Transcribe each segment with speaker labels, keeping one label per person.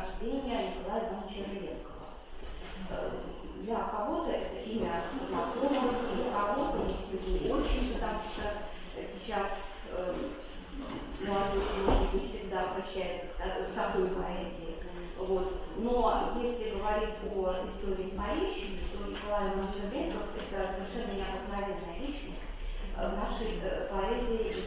Speaker 1: рождения Николая Ивановича Рыленкова. Для кого-то это имя знакомо, для кого-то не очень, потому что сейчас молодежь, может быть, всегда обращается к такой поэзии. Вот. Но если говорить о истории Смоленщины, то Николай Иванович Рыленков – это совершенно необыкновенная личность в нашей поэзии и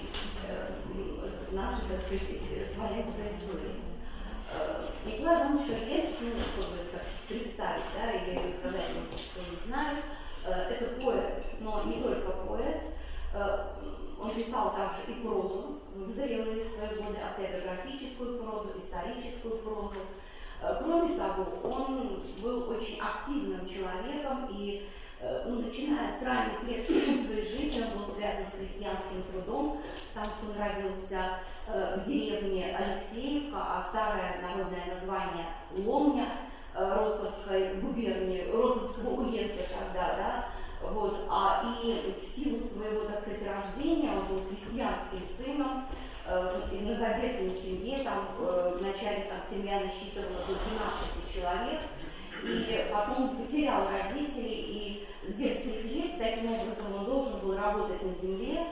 Speaker 1: в нашей, так сказать, смоленской истории. Николай Иванович Рыленков, чтобы так представить, да, или сказать, может, кто не знает, это поэт, но не только поэт. Он писал также и прозу в зрелые свои годы, автобиографическую прозу, историческую прозу. Кроме того, он был очень активным человеком и, начиная с ранних лет своей жизни, он был связан с крестьянским трудом, потому что он родился в деревне Алексеевка, а старое народное название Ломня Ростовской губернии, Ростовского уезда тогда, да. Вот, и в силу своего, так сказать, рождения он был крестьянским сыном, в многодетной семье, там вначале семья насчитывала до 12 человек, и потом он потерял родителей, и с детских лет таким образом он должен был работать на земле,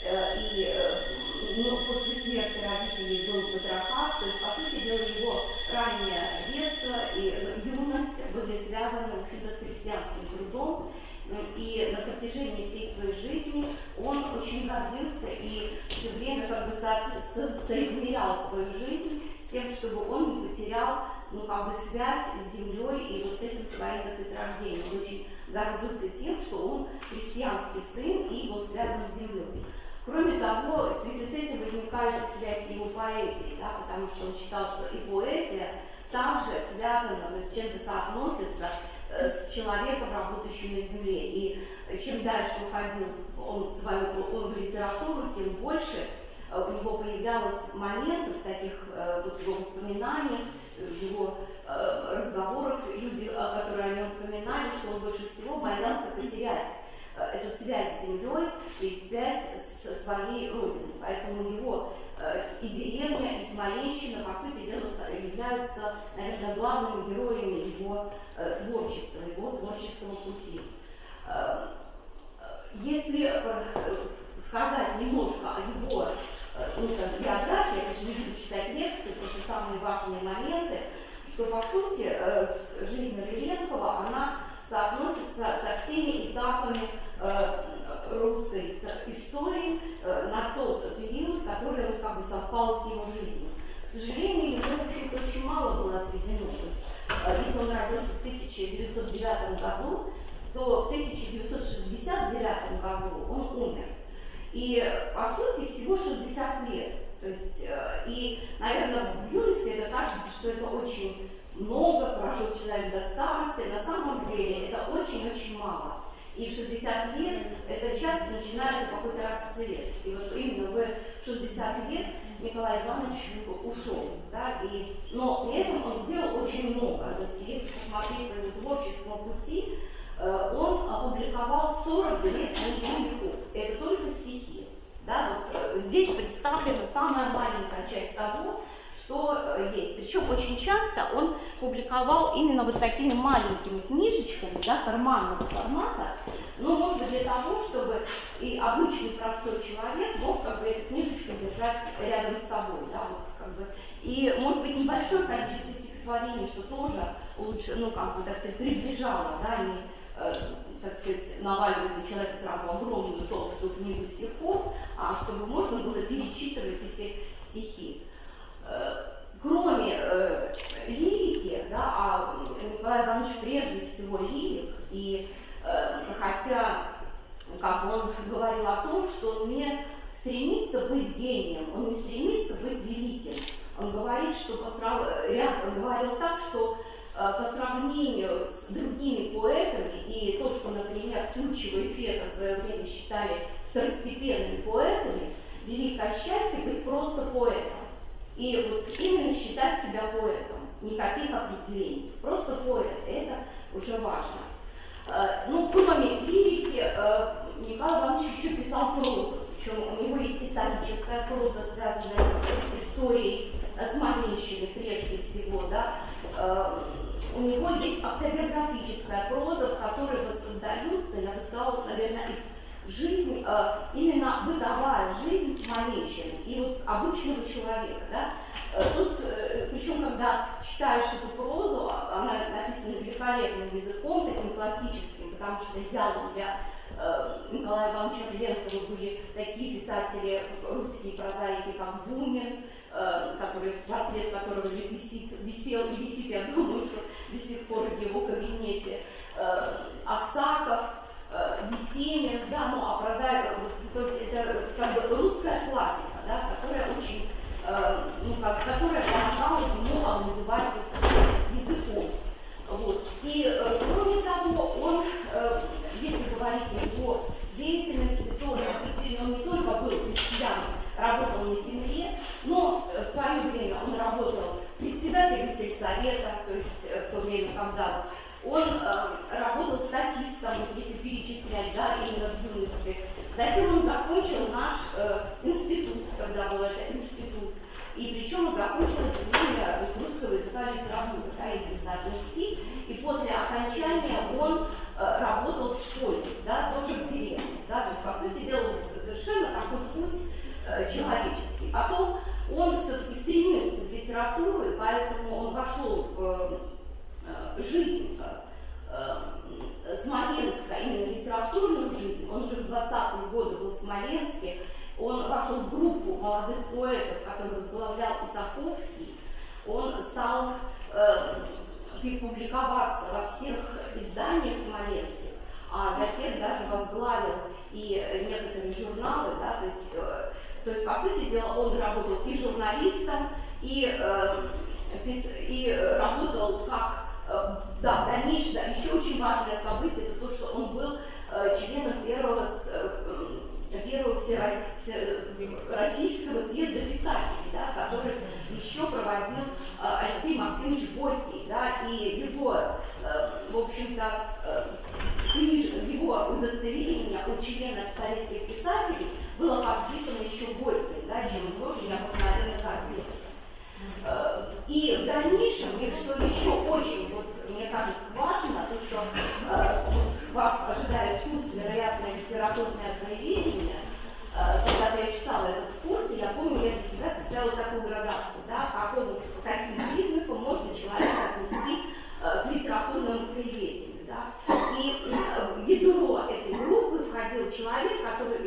Speaker 1: и после смерти родителей был патриархат, то есть, по сути дела, его раннее детство и юность были связаны, в общем-то, с крестьянским трудом. И на протяжении всей своей жизни он очень гордился и все время соизмерял свою жизнь с тем, чтобы он не потерял связь с землей и вот с этим своим рождением. Он очень гордился тем, что он крестьянский сын и был связан с землей. Кроме того, в связи с этим возникает связь с его поэзией, да, потому что он считал, что и поэзия также связана, то есть чем-то соотносится с человеком, работающим на земле. И чем дальше уходил он в литературу, тем больше у него появлялось моментов, таких вот его воспоминаниях, в его разговорах, люди, которые о нем вспоминали, что он больше всего боялся потерять эту связь с землей и связь с своей родиной. Поэтому его и деревня, и Смоленщина, по сути дела, являются, наверное, главными героями его творчества, его творческого пути. Если сказать немножко о его биографии, я, конечно, не буду читать лекцию, просто самые важные моменты, что, по сути, жизнь Рыленкова, она соотносится со всеми этапами русской истории на тот период, который совпал с его жизнью. К сожалению, ему, в общем-то, очень мало было отведено. То есть, если он родился в 1909 году, то в 1969 году он умер. И, по сути, всего 60 лет. То есть, и, наверное, в юности это кажется, что это очень много, прожил человек до старости. На самом деле это очень-очень мало. И в 60 лет это часто начинается какой-то расцвет. И вот именно в 60 лет Николай Иванович ушел. Да, но при этом он сделал очень много. То есть, если посмотреть по его творческому пути, он опубликовал 42 стихов. Это только стихи. Да, вот здесь представлена самая маленькая часть того, что есть. Причем очень часто он публиковал именно вот такими маленькими книжечками, да, карманного формата, но, может быть, для того, чтобы и обычный простой человек мог эту книжечку держать рядом с собой. Да, вот, и, может быть, небольшое количество стихотворений, что тоже лучше, так сказать, приближало, да, не, так сказать, наваливать на человека сразу огромную толстую книгу стихов, а чтобы можно было перечитывать эти стихи. Кроме лирики, да, а Николай Иванович прежде всего лирик, и хотя, как он говорил о том, что он не стремится быть гением, он не стремится быть великим. Он говорит, что он говорил так, что по сравнению с другими поэтами, и то, что, например, Тютчева и Фета в свое время считали второстепенными поэтами, великое счастье быть просто поэтом. И вот именно считать себя поэтом, никаких определений, просто поэт, это уже важно. Кроме лирики, Николай Иванович еще писал прозу, причем у него есть историческая проза, связанная с историей Смоленщины прежде всего, да, у него есть автобиографическая проза, в которой воссоздаются, я бы сказала, наверное, жизнь, именно бытовая жизнь Смоленщины и вот обычного человека. Да? Тут, причем, когда читаешь эту прозу, она написана великолепным языком, таким классическим, потому что идеалом для Николая Ивановича Ленкова были такие писатели, русские прозаики, как Бунин, портрет которого висел и висит, я думаю, что до сих пор в его кабинете, Аксаков, Есенин, да, ну, а прозаика, то есть это как бы русская классика, да, которая очень, которая помогала ему овладевать языком. Вот. И кроме того, он, если говорить о его деятельности, то он не только был крестьянином, работал на земле, но в свое время он работал председателем сельсовета, то есть в то время, когда он работал статистом, если перечислять, да, именно в юности. Затем он закончил наш институт, когда был это институт, и причем он закончил отделение русского языка и литературы, да, если соотнести, и после окончания он работал в школе, да, тоже в деревне, да, то есть, по сути дела, совершенно такой путь человеческий. Потом он все-таки стремился в литературу, и поэтому он вошел в жизнь Смоленска, именно литературную жизнь. Он уже в 20-е годы был в Смоленске, он вошел в группу молодых поэтов, которую возглавлял Исаковский. Он стал публиковаться во всех изданиях смоленских, а затем даже возглавил и некоторые журналы, да, то есть, по сути дела, он работал и журналистом, и работал как, да, в дальнейшем, да, еще очень важное событие, это то, что он был членом первого Российского съезда писателей, да, который еще проводил Алексей Максимович Горький, да, и его, в общем-то, его удостоверение у членов советских писателей было подписано еще Горьким, да, чем он тоже необыкновенно гордился. И в дальнейшем, и что еще очень, вот, мне кажется, важно, то, что вас ожидает курс «Вероятное литературное краеведение». Когда я читала этот курс, я помню, я для себя составила такую градацию, да, каким признаком можно человека отнести к литературному краеведению. Да. И в ядро этой группы входил человек, который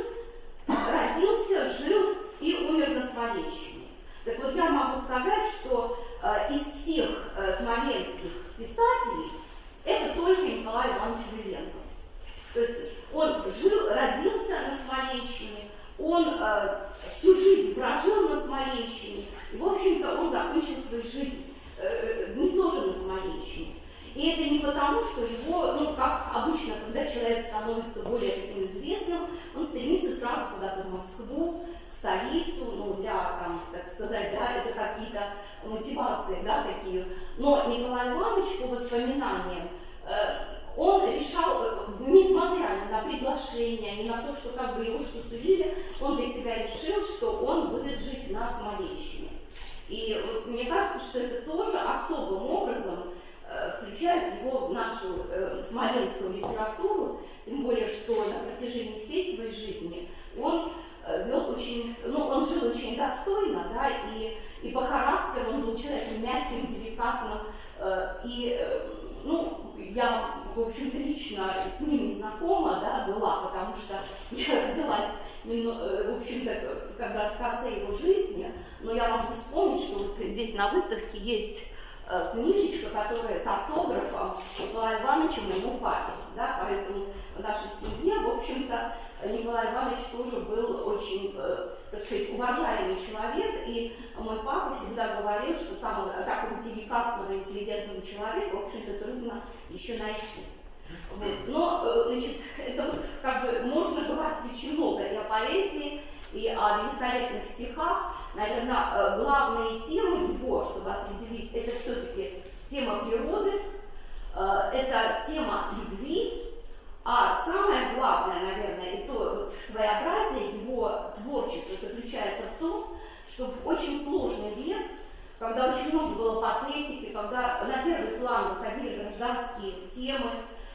Speaker 1: родился, жил и умер на Смоленщине. Так вот, я могу сказать, что из всех смоленских писателей это только Николай Иванович Ленков. То есть он родился на Смоленщине, он всю жизнь прожил на Смоленщине, и, в общем-то, он закончил свою жизнь тоже на Смоленщине. И это не потому, что его, ну, как обычно, когда человек становится более таким известным, он стремится сразу куда-то в Москву, в столицу, ну, для, там, так сказать, да, это какие-то мотивации, да, такие. Но Николай Иванович, по воспоминаниям, он решал, несмотря ни на приглашение, ни на то, что как бы его что сулили, он для себя решил, что он будет жить на Смоленщине. И мне кажется, что это тоже особым образом включает его в нашу смоленскую литературу, тем более, что на протяжении всей своей жизни он вел очень, ну, он жил очень достойно, да, и по характеру он был человеком мягким, деликатным, и, ну, я, в общем-то, лично с ним не знакома, да, была, потому что я родилась, в общем-то, как раз в конце его жизни, но я могу вспомнить, что вот здесь на выставке есть книжечка, которая с автографом Николая Ивановича моему папе, да, поэтому в нашей семье, в общем-то, Николай Иванович тоже был очень, так сказать, уважаемый человек, и мой папа всегда говорил, что самого такого деликатного, интеллигентного человека, в общем-то, трудно еще найти. Вот. Но, значит, это вот как бы можно говорить очень много и о поэзии, и о великолепных стихах. Наверное, главные темы его, чтобы определить, это все-таки тема природы, это тема любви, а самое главное, наверное, и то вот своеобразие его творчества заключается в том, что в очень сложный век, когда очень много было было патетики, когда на первый план выходили гражданские темы.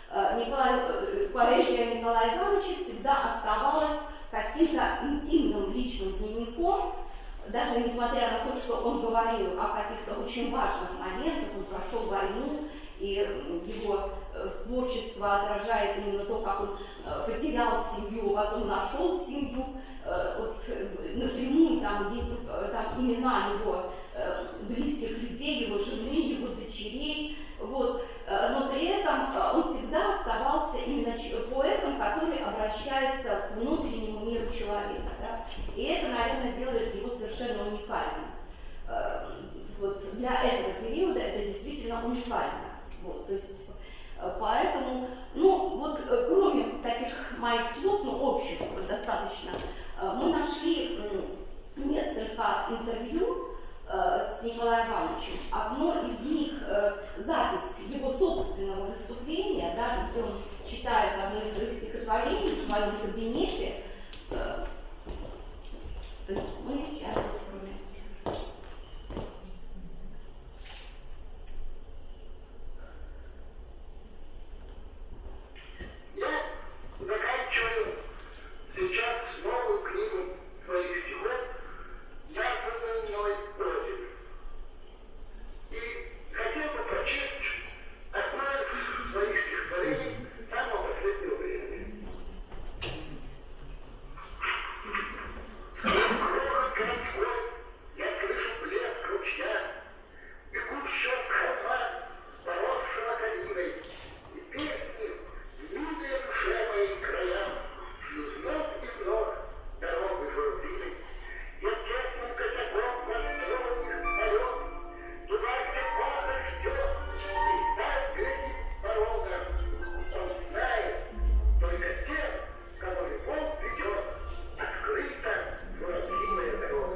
Speaker 1: Поэзия Николая Ивановича всегда оставалась каким-то интимным личным дневником, даже несмотря на то, что он говорил о каких-то очень важных моментах, он прошел войну, и его творчество отражает именно то, как он потерял семью, потом нашел семью. Вот, напрямую там есть там имена его близких людей, его жены, его дочерей. Вот. Но при этом он всегда оставался именно поэтом, который обращается к внутреннему миру человека. Да? И это, наверное, делает его совершенно уникальным. Вот для этого периода это действительно уникально. Вот, то есть, поэтому, ну, вот, кроме таких моих слов, ну, общих достаточно, мы нашли несколько интервью с Николаем Ивановичем. Одно из них запись его собственного выступления, да, где он читает одно из своих стихотворений в своем кабинете. То есть мы сейчас
Speaker 2: я заканчиваю сейчас новую книгу своих стихов «Названную мной против». И хотел бы прочесть одно из своих стихотворений самого последнего времени. Сквозь грохот городской я слышу блеск ручья, бегущего с холма, поросшего калиной, и песни, милые душе моей краям, шьют вновь и вновь дорогу журавлиной. Я тесным косяком настроил их полет, туда, где пахарь ждет, и так глядит с порога. Он знает только тех, кого любовь ведет, открыта журавлиная дорога.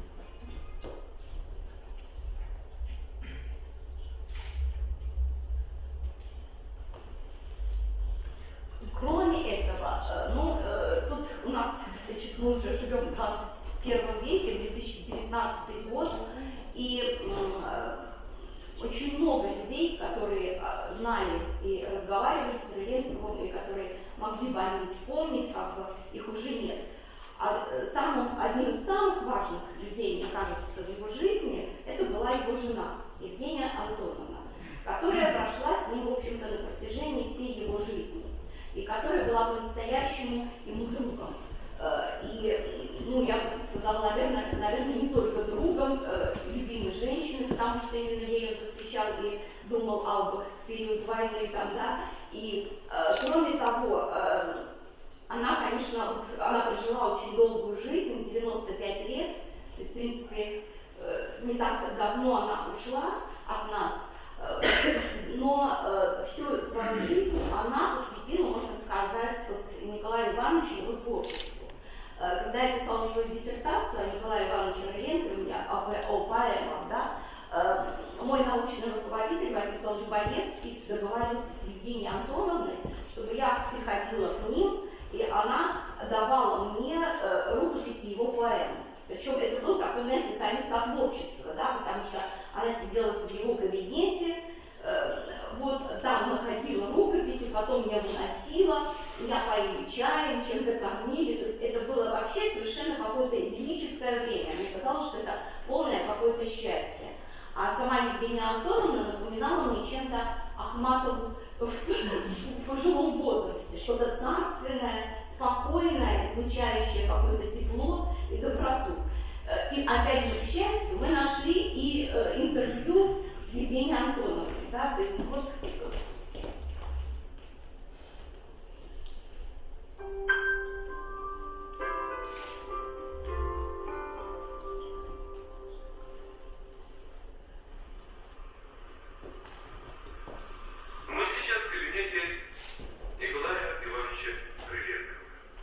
Speaker 1: кроме этого, тут у нас, значит, мы уже живем в 21 веке, 2019 год, и очень много людей, которые знали и разговаривали с Рылентьевым, и которые могли бы о нем вспомнить, как бы их уже нет. Одним из самых важных людей, мне кажется, в его жизни, это была его жена, Евгения Антоновна, которая прошла с ним, в общем-то, на протяжении всей его жизни, и которая была по-настоящему ему другом. И, ну, я бы сказала, наверное, не только другом, любимой женщиной, потому что именно ей он посвящал и думал об период войны тогда. И, кроме того, она, конечно, она прожила очень долгую жизнь, 95 лет, то есть, в принципе, не так давно она ушла от нас, но всю свою жизнь она посвятила, можно сказать, вот Николаю Ивановичу, его творчеству. Когда я писала свою диссертацию о Николае Ивановиче Рылентьеве, о поэмах, да, мой научный руководитель Вадим Павлович Боевский договорился с Евгенией Антоновной, чтобы я приходила к ним, и она давала мне рукописи его поэм. Причем это был такой, знаете, союз сотворчества, да, потому что она сидела в его кабинете, вот там находила рукописи, потом меня выносила, меня поили чаем, чем-то кормили, то есть это было вообще совершенно какое-то идиллическое время. Мне казалось, что это полное какое-то счастье. А сама Евгения Антоновна напоминала мне чем-то Ахматову в пожилом возрасте, что-то царственное, спокойное, излучающее какое-то тепло и доброту. И опять же, к счастью, мы нашли и интервью с Евгенией Антоновной. Да? То есть вот
Speaker 3: мы сейчас в кабинете Николая Ивановича Рылентьева.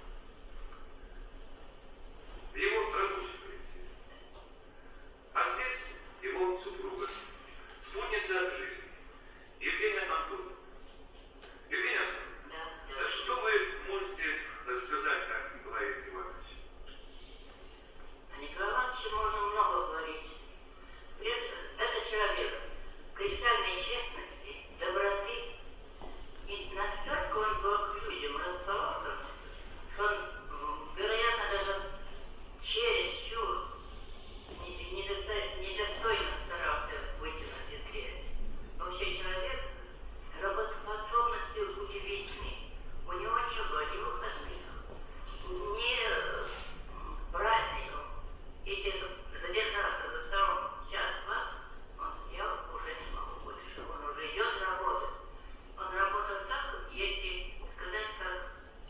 Speaker 3: В его рабочем коллективе. А здесь его супруга, спутница жизни, Евгения Антоновна. Евгения Антоновна, что вы можете сказать о Николае Ивановиче?
Speaker 4: О Николае Ивановиче можно много говорить. Это человек, кристальной честности, доброты. И настолько он был к людям расположен, что он, вероятно, даже чересчур недостойно старался вытянуть из грязи. Вообще человек работоспособностью удивительный. У него не было ни выходных, ни праздников. Если задержаться за столом час-два, я уже не могу больше. Он уже идет работать. Он работал так, если сказать, как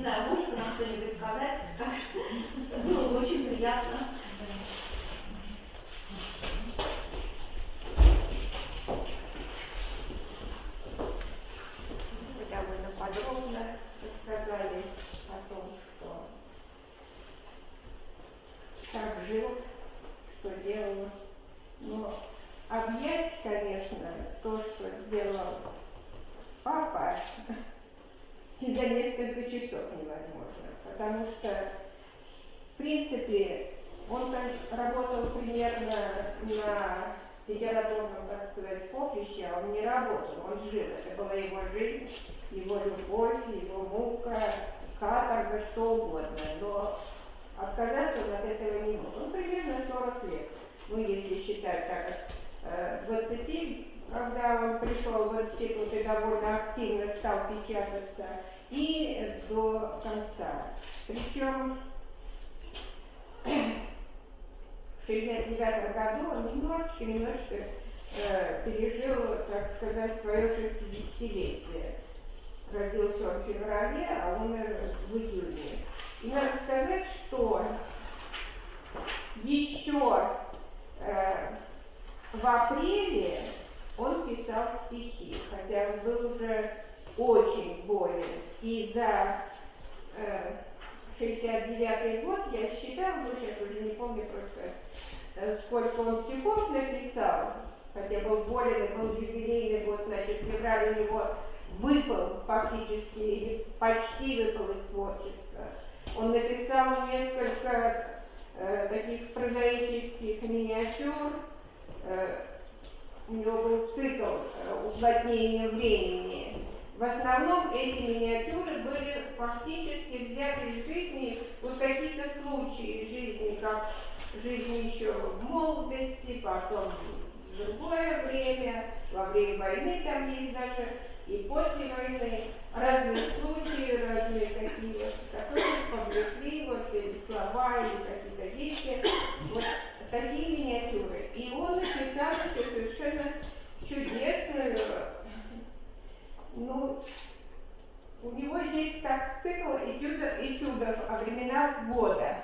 Speaker 1: знаю, может нам что-нибудь сказать? Было бы очень приятно.
Speaker 5: Вы довольно подробно рассказали о том, что как жил, что делал. Но объять, конечно, то, что сделал папа, и за несколько часов невозможно, потому что, в принципе, он работал примерно на литературном, так сказать, поприще, а он не работал, он жил. Это была его жизнь, его любовь, его мука, каторга, что угодно. Но отказаться он от этого не мог. Он примерно 40 лет. Ну, если считать так, 20, когда он пришел в институт и довольно активно стал печататься, и до конца. Причем в 1969 году он немножечко пережил, так сказать, свое 60-летие. Родился он в феврале, а умер в июне. И надо сказать, что еще в апреле он писал стихи, хотя он был уже очень болен. И за 69 год я считала, ну сейчас уже не помню просто, сколько он стихов написал, хотя был болен, и был юбилейный год, значит, в феврале у него выпал фактически, или почти выпал из творчества. Он написал несколько таких прозаических миниатюр. У него был цикл уплотнения времени. В основном эти миниатюры были фактически взяты из жизни, вот какие-то случаи жизни, как жизнь еще в молодости, потом в другое время, во время войны там есть даже, и после войны разные случаи, разные такие вот, которые повлекли вот эти слова или какие-то действия, вот такие миниатюры. И он написал еще совершенно чудесную, ну, у него есть так цикл этюдов о временах года.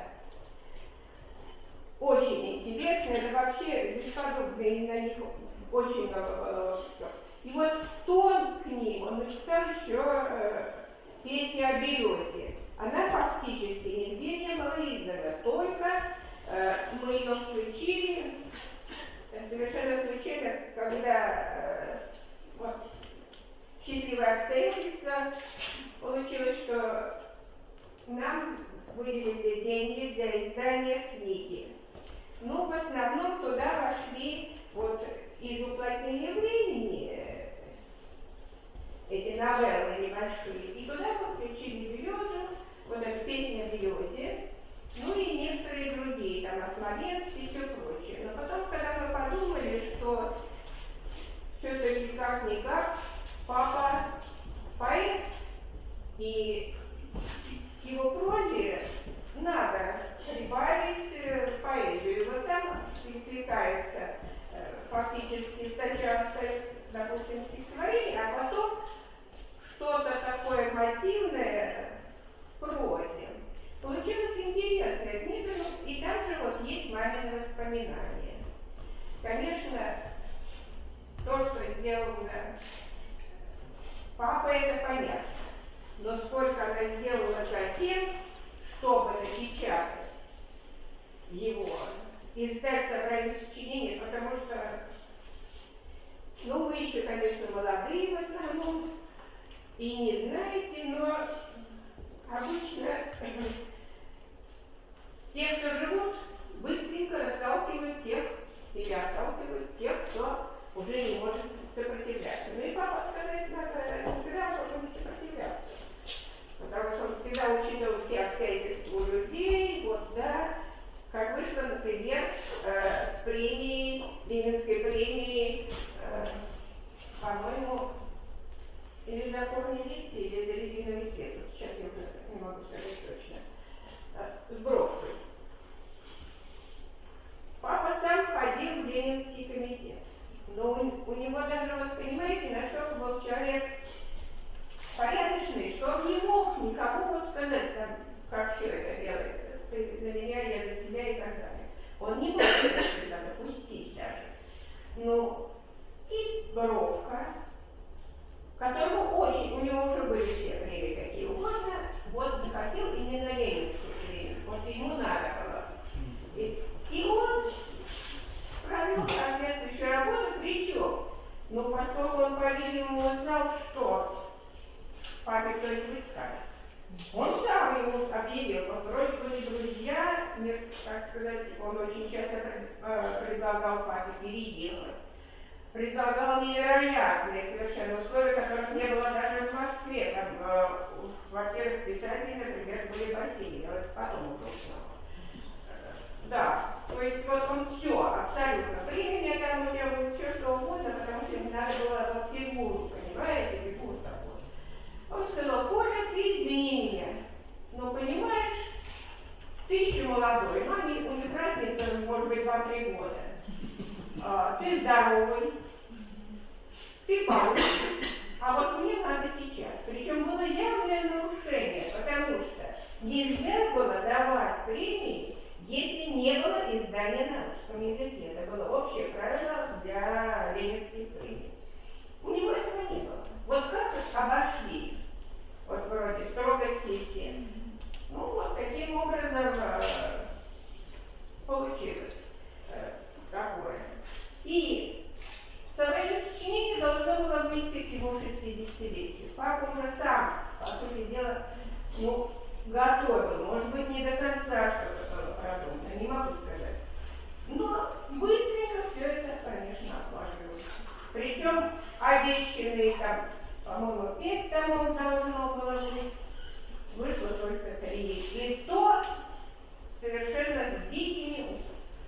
Speaker 5: Очень интересно, это вообще бесподобно, и на них очень много было. И вот в тон к ним он написал еще песню о березе. Она фактически нигде не была издана, только мы ее включили совершенно случайно, когда вот, счастливое обстоятельство получилось, что нам выделили деньги для издания книги. Ну, в основном туда вошли вот из уплотнения времени эти новеллы небольшие, и туда мы включили березу, вот эта песня о березе, ну и некоторые другие, там о Смоленске и все прочее. Но потом, когда мы подумали, что все-таки как-никак папа поэт, и его прозе надо прибавить поэзию. И вот там перекликается фактически сначала, допустим, стихотворение, а потом что-то такое мотивное в прозе. Получилась интересная книга, и там же вот есть мамины воспоминания. Конечно, то, что сделано папой, это понятно. Но сколько она сделала затем, чтобы напечатать его, издать собрание сочинений, потому что, ну, вы еще, конечно, молодые в основном, и не знаете, но обычно те, кто живут, быстренько расталкивают тех, или отталкивают тех, кто уже не может сопротивляться. Ну и папа сказать надо, никогда потом не сопротивляться. Потому что он всегда учитывал все обстоятельства у людей, вот, да, как вышло, например, с премией, Ленинской премией, по-моему, или за «Форме листья», или за «Резиновый свет», вот сейчас я уже не могу сказать точно, с брошкой. Папа сам ходил в Ленинский комитет, но у него даже, вот понимаете, настолько был человек порядочный, что он не мог никому вот сказать, там, как все это делается. Ты за меня, я за тебя и так далее. Он не мог это допустить даже. Ну, и Бровка, которому очень, у него уже были все время какие угодно, вот не хотел именно ленинское время, вот ему надо было. И он провел соответствующую работу, причем, ну, поскольку он, по-видимому, узнал, что папе кто-нибудь скажет, он сам ему объявил, вот вроде были друзья, так сказать, он очень часто предлагал папе переехать. Предлагал невероятные совершенно условия, которых не было даже в Москве. Там в квартирах писателей, например, были бассейны. Я вот потом узнала. Да, то есть вот он все, абсолютно. Время там у него будет все, что угодно, потому что ему надо было вот фигуру, понимаете, фигуру такую. Он сказал: Коля, ты извини меня, но понимаешь, ты еще молодой, у них разница, может быть, 2-3 года. Ты здоровый, ты получишь, а вот мне надо сейчас. Причем было явное нарушение, потому что нельзя было давать премии, если не было издания на русском языке. Это было общее правило для ленинских премий. У него этого не было. Вот как обошли, вот вроде строгости все. Ну вот таким образом получилось такое. И современное сочинение должно было выйти к его 60-летию. Папа уже сам, по сути дела, ну, готовил. Может быть, не до конца что-то было продумано, не могу сказать. Но быстренько все это, конечно, отложилось. Причем обещанные там, по-моему, 5 томов должно было быть. Вышло только 3. И то совершенно с дикими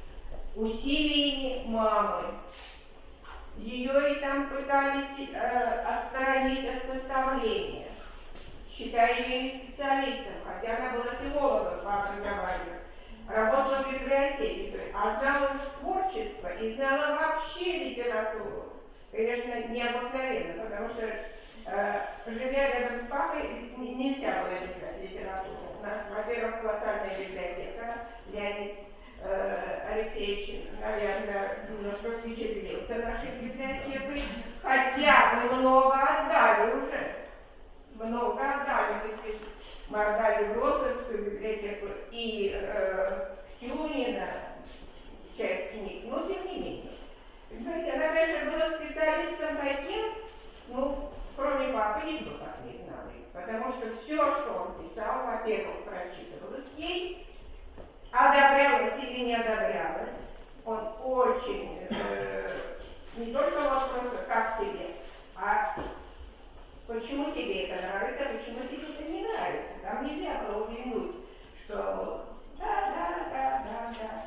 Speaker 5: усилиями мамы. Ее и там пытались отстранить от составления, считая ее не специалистом, хотя она была филологом по образованию, работала в библиотеке, а знала уж творчество и знала вообще литературу. Конечно, необыкновенно, потому что, живя рядом с папой, нельзя было писать литературу. У нас, во-первых, колоссальная библиотека, Леонид Алексеевич, наверное, немножко впечатлился нашей библиотекой, хотя мы много отдали уже. Много отдали. Мы отдали в Ростовскую библиотеку и Тюнина часть книг, но тем не менее. Понимаете, она, конечно, была специалистом таким, ну, кроме папы, никто так не знал. Потому что все, что он писал, во-первых, прочитывалось ей, одобрялось или не одобрялось. Он очень, не только вот просто как тебе, а почему тебе это нравится, почему тебе это не нравится. Там нельзя было увильнуть, что да.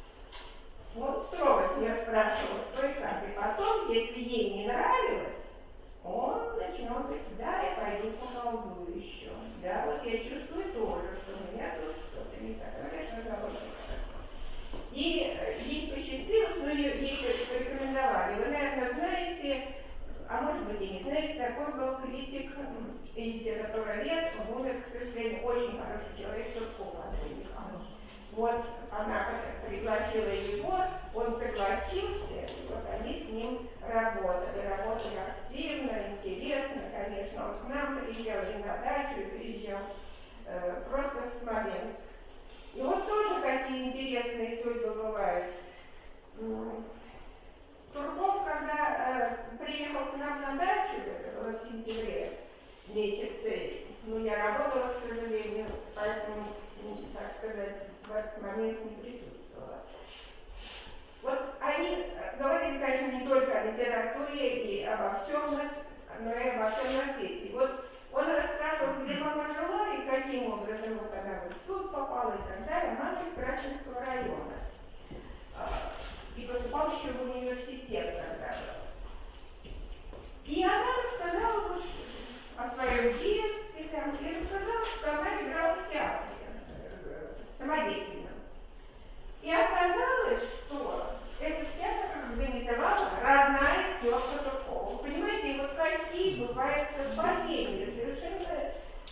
Speaker 5: Вот строго я спрашивала, что и как. И потом, если ей не нравилось, он начинал говорить: да, я пойду поколдую еще. Да, вот я чувствую тоже, что у меня тут что-то не так. Конечно, это очень хорошо. И ей посчастливилось, но ей что-то порекомендовали. Вы, наверное, знаете, а может быть и не знаете, такой был критик и литературовед, он умер, к сожалению, очень хороший человек, Турков Андрей Михайлович. Вот она пригласила его, он согласился, и вот они с ним работали активно, интересно, конечно. Он к нам приезжал и на дачу, и приезжал просто в Смоленск. И вот тоже какие интересные судьбы бывают. Турков, когда приехал к нам на дачу, это было в сентябре месяце, ну я работала, к сожалению, поэтому, так сказать, в этот момент не присутствовала. Вот они говорили, конечно, не только о литературе и обо всем, но и обо всем на свете. Вот он расспрашивал, где мама жила и каким образом вот она в институт попала и так далее. Мама из Красинского района. И поступал еще в университет тогда. И она рассказала вот о своем детстве, там, и рассказала, что она играла в театре самодеятельном. И оказалось, что этот театр организовала родная тетка Туркова. Вы понимаете, вот какие бывают совпадения,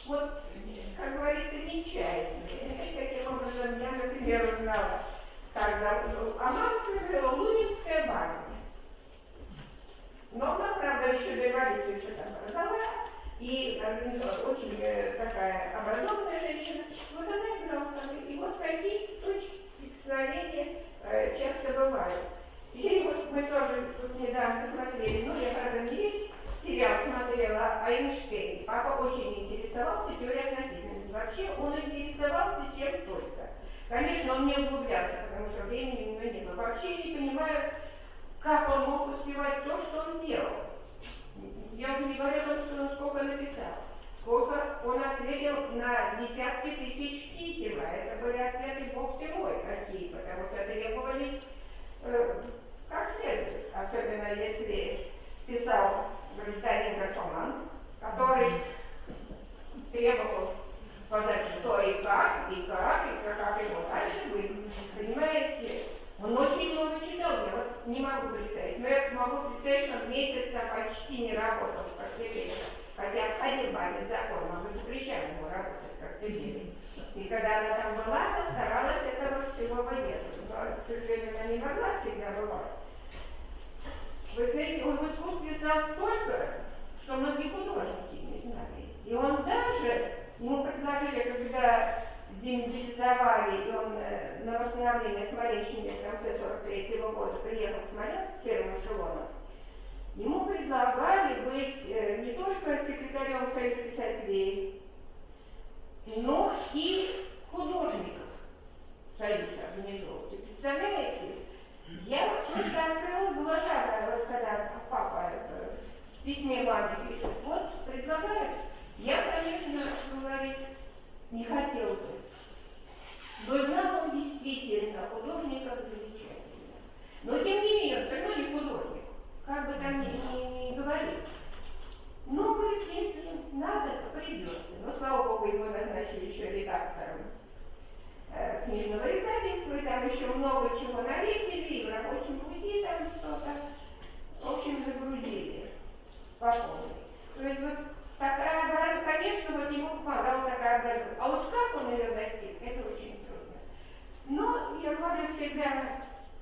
Speaker 5: вот, как говорится, нечаянные. Таким образом, я, например, узнала, как зовут Аманцева Лунинская барыня. Но она, правда, еще до революции что-то образовала, и очень такая образованная женщина. Вот она играла со мной. И вот такие точки столкновения часто бывают. И вот мы тоже тут недавно смотрели, ну, я, правда, не весь сериал смотрела, Эйнштейн. Папа очень интересовался теорией относительности. Вообще он интересовался чем только. Конечно, он не углублялся, потому что времени у него не было. Вообще не понимаю, как он мог успевать то, что он делал. Я уже не говорю о том, что он сколько написал. Сколько он ответил на десятки тысяч писем. А это были ответы бог ты мой какие, потому что требовались как следует. Особенно если писал гражданин Гартоман, который требовал сказать, что и как его дальше быть. Понимаете? Он очень много читал, я вот не могу представить. Но я могу представить, что месяц почти не работал в Коктебеле. Хотя ходил банить закон, мы запрещали ему работать в Коктебеле. И когда она там была, она старалась этого всего выдержать. Но, к сожалению, она не могла всегда бывать. Вы знаете, он в искусстве знал столько, что многие художники не знали. И он даже, ему предложили, когда демобилизовали, и он на восстановление Смоленщины в конце 43-го года приехал в Смоленск первым эшелоном, ему предлагали быть не только секретарем Союза писателей, но и художников Союза организовывать. Представляете? Я просто открыла глаза, вот когда папа в письме маме пишет, вот предлагают. Я, конечно, говорит, не хотел бы. Но знал он действительно художников замечательно. Но тем не менее, он все равно не художник. Как бы там ни говорил. Ну, говорит, если надо, то придется. Но, слава богу, его назначили еще редактором книжного издательства, и там еще много чего навесили, и в рабочем пути там что-то, в общем, загрузили по полной. То есть вот такая, конечно, вот ему помогала такая образование. А вот как он ее достиг, это очень трудно. Но я говорю всегда,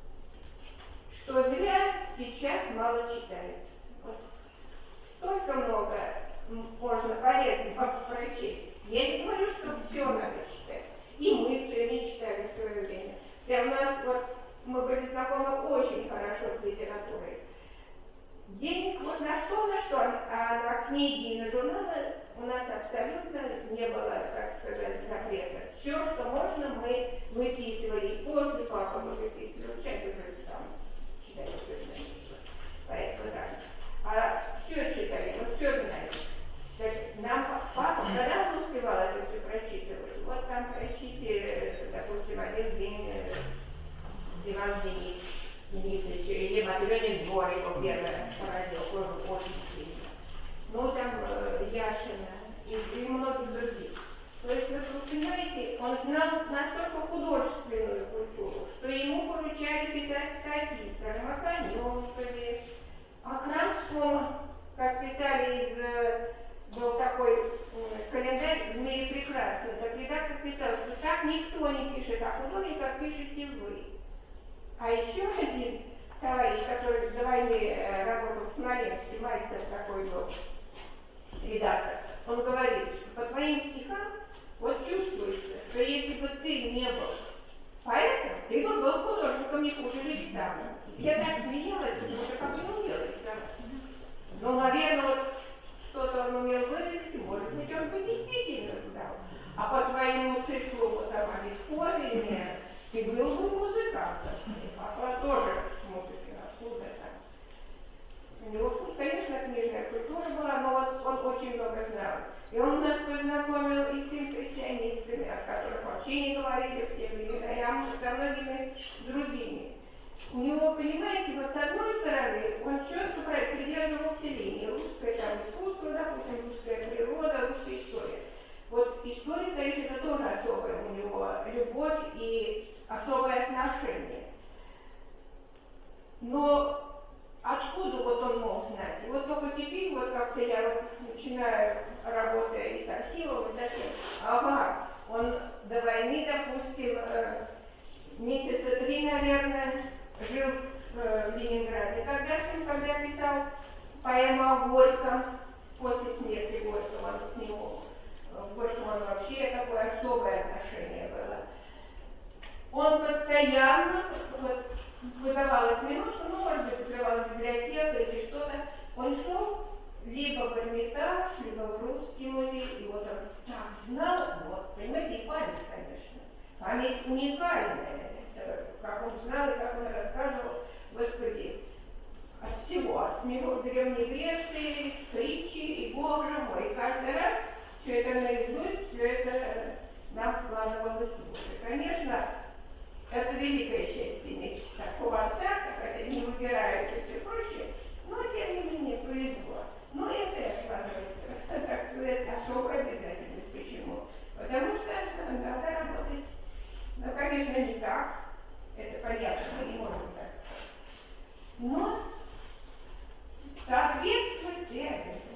Speaker 5: что зря сейчас мало читают. Вот столько много можно полезного прочесть. Я не говорю, что все надо читать. И мы все не читали в свое время. Для нас, вот, мы были знакомы очень хорошо с литературой. Денег вот на что, а на книги и на журналы у нас абсолютно не было, так сказать, запрета. Все, что можно, мы выписывали. После папы мы выписывали. Сейчас уже там читали все. Поэтому так. А все читали, вот все знали. Нам папа, когда он успевал это все прочитывать, вот там прочите, допустим, один день Иван Денисович, или Матреnin Двориков первое поразил, тоже очень сильно. Ну, там Яшина и многих других. То есть, вы понимаете, он знал настолько художественную культуру, что ему поручали писать статьи, скажем, о Каневском, о Крамском, как писали был такой календарь «В мире прекрасно». Так редактор писал, что так никто не пишет о художниках, пишете вы. А еще один товарищ, который до войны работал в Смоленске, Мальцев такой был редактор, он говорит, что по твоим стихам вот чувствуется, что если бы ты не был поэтом, ты бы был художником не хуже Левитана. Я так смеялась, потому что как не умела рисовать. Ну, наверное, вот что-то он умел выразить, может быть, он бы действительно сдал. А по твоему циклу, вот там, о Бетховене, ты был бы музыкантом. Папа тоже музыка, откуда там. У него, конечно, книжная культура была, но вот он очень много знал. И он нас познакомил и с импрессионистами, о которых вообще не говорили в те времена, и со многими другими. У него, понимаете, вот с одной стороны, он четко придерживался линии. Русское там искусство, допустим, русская природа, русская история. Вот история, конечно, это тоже особая у него любовь и особое отношение. Но откуда вот он мог знать? И вот только теперь, вот как-то я вот начинаю, работая и с архивом, тяжелый совсем. Ага, он до войны, допустим, месяца 3, наверное, жил в Ленинграде. Когда писал поэму о Горьком, после смерти Горького, к нему, к Горькому вообще такое особое отношение было. Он постоянно, вот, выдавалась минутка, ну, может быть, открывалась библиотека или что-то, он шел либо в Эрмитаж, либо в Русский музей, и вот он так знал, вот, понимаете, и память, конечно. Память уникальная, как он знал и как он рассказывал, Господи, от всего, от Древней Греции, притчи и Боже мой. И каждый раз все это наизусть, все это нам складывалось в уши. Конечно, это великое счастье иметь такого отца, как это не выбирают и все прочее, но тем не менее повезло. Но это я складываю, так сказать, особая обязательность. Почему? Потому что надо работать, ну, конечно, не так, это понятно, мы не можем так, но соответствовать реальности.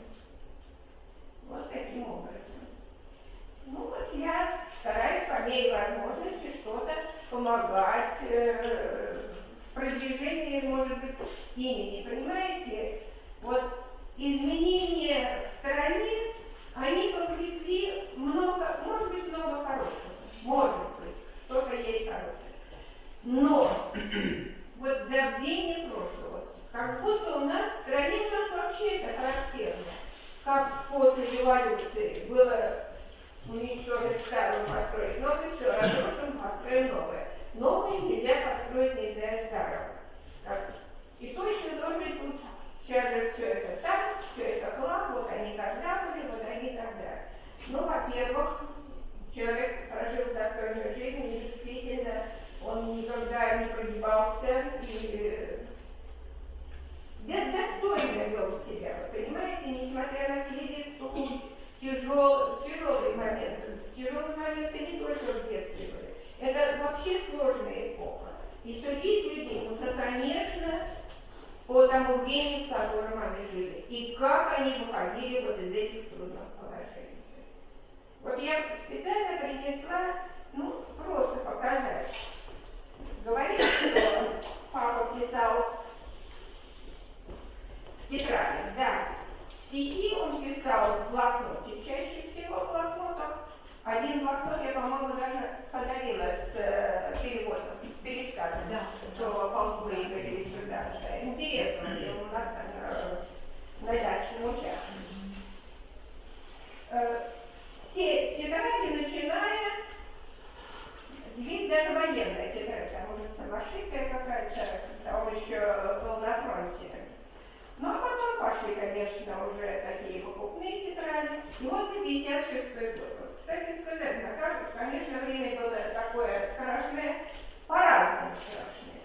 Speaker 5: Вот таким образом. Ну вот я стараюсь по мере возможности что-то помогать в продвижении, может быть, имени. Понимаете, вот изменения в стране, они повлекли много, может быть, много хорошего. Может быть, что-то есть хорошее. Но вот забвение прошлого, как будто у нас в стране, у нас вообще это характерно, как после революции было уничтожить старое, построить новое, все, разрушим, построим новое. Новое нельзя построить, нельзя старого. Так. И точно тоже тут сейчас же все это так, все это хлам, вот они тогда были, вот они тогда. Ну, во-первых, человек прожил достойную жизнь, и действительно он никогда не прогибался и достойно вел себя, вы понимаете, несмотря на клевету, тяжелые моменты. Тяжелые моменты не только в детстве были. Это вообще сложная эпоха. И судить людей нужно, конечно, по тому времени, в котором они жили. И как они выходили вот из этих трудных положений. Вот я специально принесла, ну, просто показать. Говорит, что папа писал в тетрадях, да. Стихи он писал в блокноте, чаще всего в блокнотах. Один блокнот я, по-моему, даже подарила с переводом, пересказом, да, что Полтвы говорили сюда. Интересно, у нас там на дачном участке. Все тетради, начиная, ведь даже военная тетрадь, там уже самошитая какая-то, он еще был на фронте. Ну, а потом пошли, конечно, уже такие покупные тетради. И вот за 56-й год. Кстати сказать, на картах, конечно, время было такое страшное, по-разному страшное.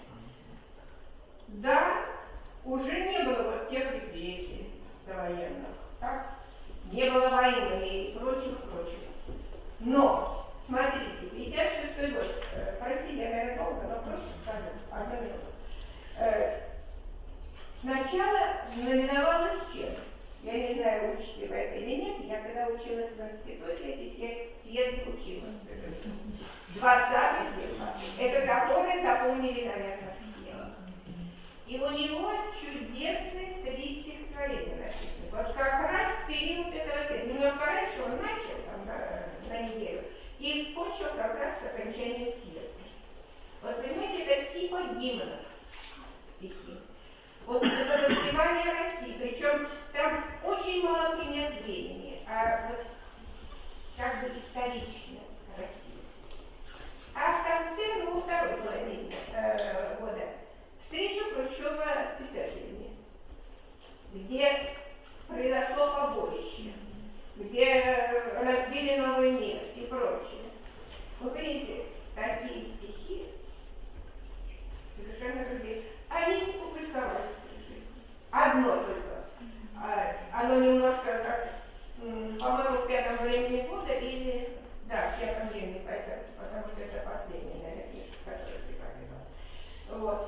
Speaker 5: Да, уже не было вот тех репрессий довоенных, так? Не было войны и прочего. Но, смотрите, 56-й год, простите, я, наверное, долго, но просто скажу, одну минуту. Сначала знаменовалось чем? Я не знаю, учите вы это или нет, я когда училась в институте, эти все съезды училась. 20-й съезд. Это которые запомнили, наверное, все. И у него чудесные 3 стихотворения написаны. Вот как раз в период этого съезда. Немножко раньше он начал, там, на неделю, и кончил как раз с окончанием съезда. Вот понимаете, это типа гимнов стихи. Вот это воспевание России, причем там очень мало пример времени, а вот как бы исторично России. А в конце, ну, второй половины года, встреча Хрущева с писателями, где произошло побоище, где разбили новую нефть и прочее. Вы видите, такие стихи совершенно другие. Они не публиковались. Одно только. Оно немножко как, по-моему, в 5-м времени года или, да, в 5-м времени, потому что это последняя, наверное, книжка, которую прикладывала. Вот.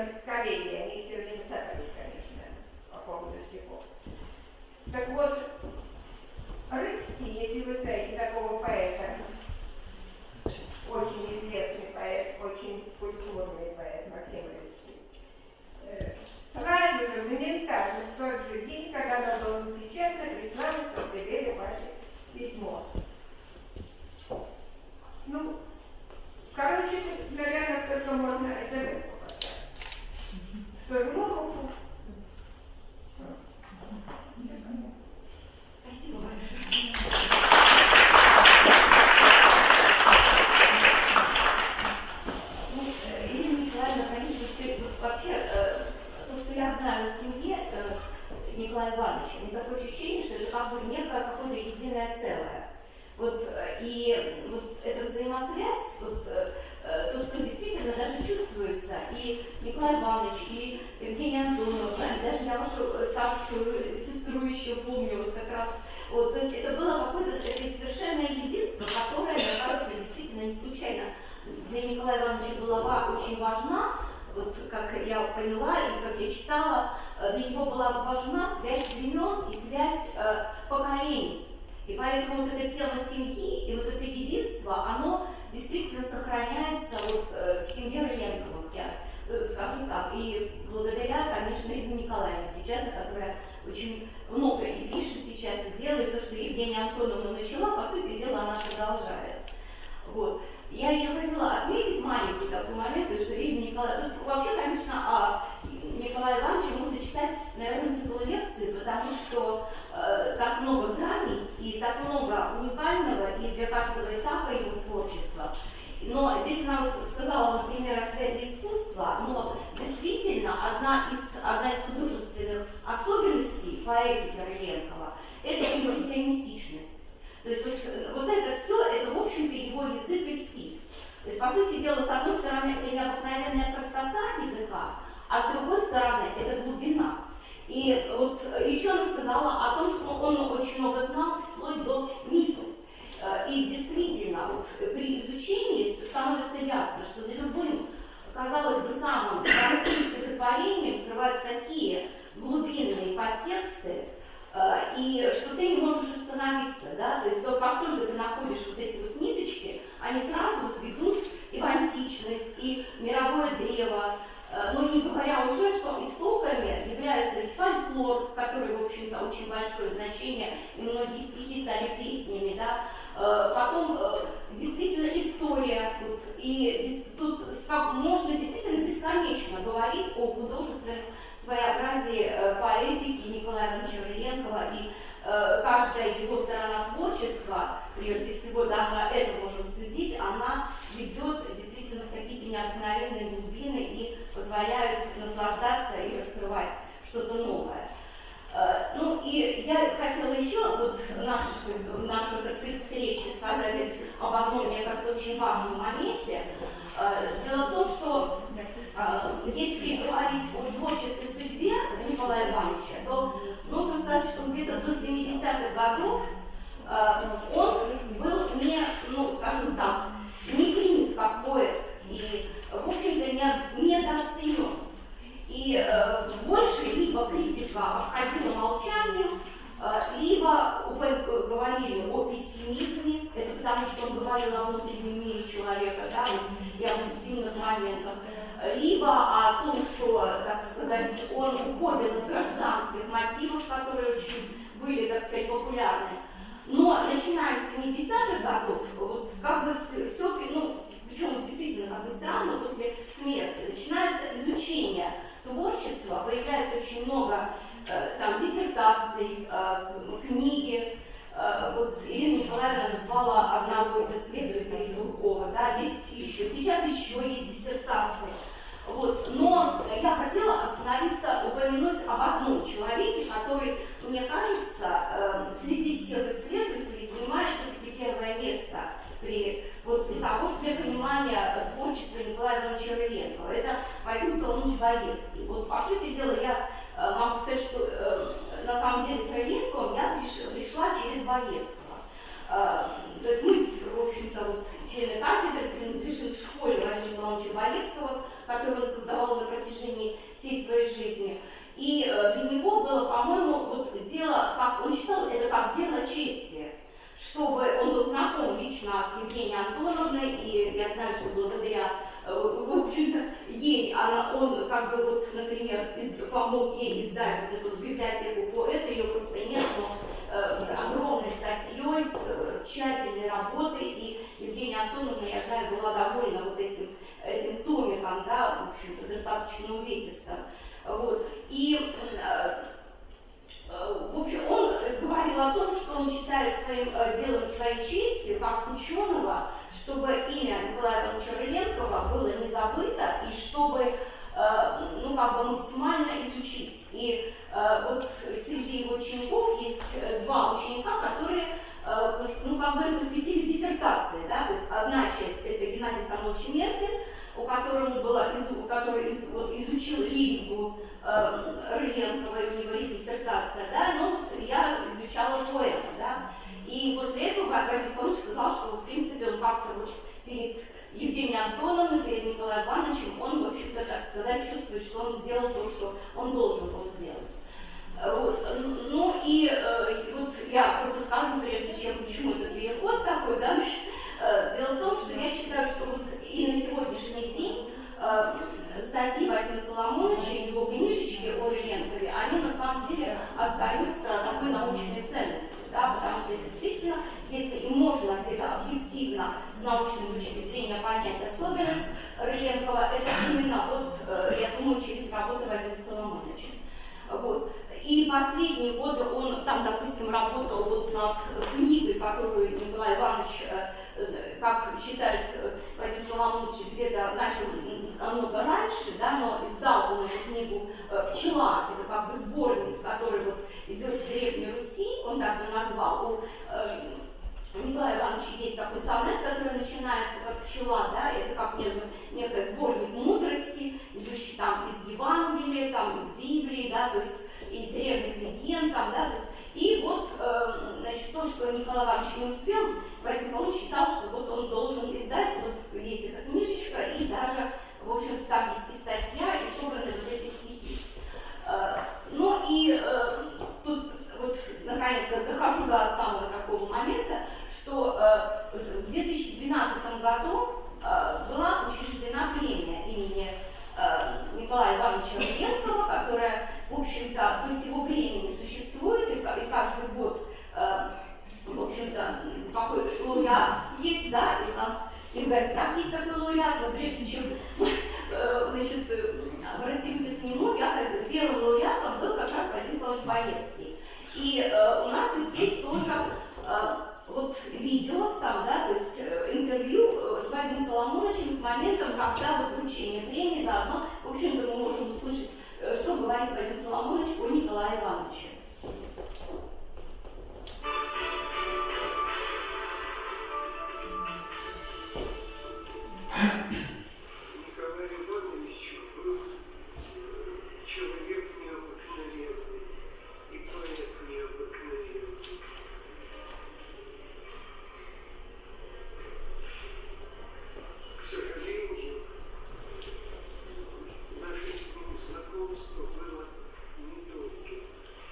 Speaker 5: коллеги, они все время цепались, конечно, по поводу стихов. Так вот, Рыльский, если вы знаете такого поэта, очень известный поэт, очень культурный поэт Максим Рыльский, сразу же, моментально, в тот же день, когда она была напечатана, прислала в Сантелере ваше письмо. Ну, короче, наверное, только можно СМС поставить. Что же могу?
Speaker 1: Спасибо большое. Ирина Николаевна, конечно, вообще, то, что я знаю о семье Николая Ивановича, у меня такое ощущение, что это как бы некое какое-то единое целое. Вот, и вот эта взаимосвязь, вот, то, что действительно даже чувствуется, и Николай Иванович, и Евгения Антоновна, даже я вашу старшую сестру еще помню, вот как раз, вот, то есть это было какое-то совершенное единство, которое, мне кажется, действительно не случайно для Николая Ивановича была очень важна, вот как я поняла и как я читала, для него была важна связь времен и связь поколений. И поэтому вот эта тема семьи и вот это единство, оно действительно сохраняется вот в семье Рыленковых, я скажу так, и благодаря, конечно, Ирине Николаевне сейчас, которая очень много и пишет сейчас, и делает то, что Евгения Антоновна начала, по сути дела, она продолжает. Вот. Я еще хотела отметить маленький такой момент, что Ирина Николаевна, тут вообще, конечно, о Николае Ивановиче можно читать, наверное, цикл лекций, потому что так много граней и так много уникального и для каждого этапа его творчества. Но здесь она вот сказала, например, о связи искусства, но действительно одна из художественных особенностей поэтики Рыленкова – это импрессионистичность. То есть вот это все, это, в общем-то, его язык и стиль. То есть, по сути дела, с одной стороны, это необыкновенная простота языка, а с другой стороны, это глубина. И вот еще она сказала о том, что он очень много знал вплоть до мифов. И действительно, вот при изучении становится ясно, что за любым, казалось бы, самым простым стихотворением скрываются такие глубинные подтексты, и что ты не можешь остановиться, да, то есть как только ты находишь вот эти вот ниточки, они сразу вот ведут и в античность, и мировое древо, но не говоря уже, что истоками является ведь фольклор, который, в общем-то, очень большое значение, и многие стихи стали песнями, да, потом действительно история, вот, и тут можно действительно бесконечно говорить о художественном своеобразии поэтики Николая Ивановича Рыленкова, и каждая его сторона творчества, прежде всего, да, мы это можем судить, она ведет действительно в какие-то необыкновенные глубины и позволяет наслаждаться и раскрывать что-то новое. Ну и я хотела еще вот нашу, так сказать, встречу сказать об одном, мне кажется, очень важном моменте. Дело в том, что если говорить о творческой судьбе Николая Ивановича, то нужно сказать, что где-то до 70-х годов он был не, ну, скажем так, не принят как поэт и, в общем-то, недооценен. И больше либо критика обходила молчанием, либо говорили о пессимизме, это потому что он говорил о внутреннем мире человека, да, и об интимных моментах, либо о том, что, так сказать, он уходит от гражданских мотивов, которые очень были, так сказать, популярны. Но начиная с 70-х годов, вот как бы все, ну, причем действительно, как ни странно, после смерти начинается изучение творчества, появляется очень много там диссертаций, книги. Вот Ирина Николаевна назвала одного из исследователей Дуркова, да, есть еще, сейчас еще есть диссертации. Вот. Но я хотела остановиться, упомянуть об одном человеке, который, мне кажется, среди всех исследователей занимает все-таки первое место для того, что для понимания творчества Николая Ивановича Рыленкова. Это Вадим Соломонович Баевский. Вот, по сути дела, я могу сказать, что на самом деле с Рыленковым я пришла через Баевского. То есть мы, в общем-то, вот, члены кафедры, принадлежим к школе Владимира Соломоновича Боевского, которую он создавал на протяжении всей своей жизни. И для него было, по-моему, вот дело, как он считал, это как дело чести, чтобы он был знаком лично с Евгенией Антоновной, и я знаю, что благодаря, в общем-то, ей, он как бы вот, например, помог ей издать вот эту библиотеку поэта, ее просто нет, но с огромной статьей, с тщательной работой, и Евгения Антоновна, я знаю, была довольна вот этим томиком, да, в общем-то, достаточно увесистым. Вот. И, в общем, он говорил о том, что он считает своим делом своей честью, как ученого, чтобы имя Николая Ивановича Рыленкова было не забыто, и чтобы, ну, как бы максимально изучить. И вот среди его учеников есть два ученика, которые, ну, как бы посвятили диссертации, да, то есть одна часть это Геннадий Самойлович Меркин, который вот, изучил лирику Рыленкова, и у него есть диссертация, да, но вот я изучала поэму, да, и после этого Владимир Соломонович сказал, что, в принципе, он как-то вот перед Евгенией Антоновной, перед Николаем Ивановичем, он, в общем-то, так сказать, чувствует, что он сделал то, что он должен был сделать. Вот. Ну и вот я просто скажу, прежде чем, почему этот переход такой, да, дело в том, что я считаю, что вот и на сегодняшний день статьи Владимира Соломоновича и его книжечки о Рыленкове, они на самом деле остаются такой научной ценностью, да, потому что действительно, если и можно где-то объективно с научной точки зрения понять особенность Рыленкова, это именно вот, я думаю, через работу Владимира Соломоновича. Вот. И последние годы он там, допустим, работал вот над книгой, которую Николай Иванович, как считает Владимир Соломонович, где-то начал намного раньше, да, но издал он эту книгу «Пчела», это как бы сборник, который вот идет в Древней Руси, он так бы назвал. У Николая Ивановича есть такой сонет, который начинается как пчела, да, это как некий сборник мудрости, идущий там из Евангелия, там из Библии, да, то есть и древних легенд, там, да, то есть, и вот, значит, то, что Николай Иванович не успел, Владимир Соломонович считал, что вот он должен издать, вот есть эта книжечка, и даже, в общем-то, там есть и статья, и собраны вот эти стихи. Ну и тут вот, наконец, дохожу до самого такого момента, что в 2012 году была учреждена премия имени Николая Ивановича Рыленкова, которая, в общем-то, до сего времени существует, и каждый год, в общем-то, такой лауреат есть, да, и у нас и в гостях есть такой лауреат, но прежде чем мы, значит, обратимся к нему, первым лауреатом был как раз Владимир Соломонович Боевский. И у нас есть тоже вот видео там, да, то есть интервью с Владимиром Соломоновичем с моментом, когда вот вручение премии, заодно, в общем-то, мы можем услышать, что говорит Владимир Соломонович о Николае Ивановиче.
Speaker 2: Николай Иванович был человек необыкновенный и поэт необыкновенный. К сожалению, наше с ним знакомство было недолгим.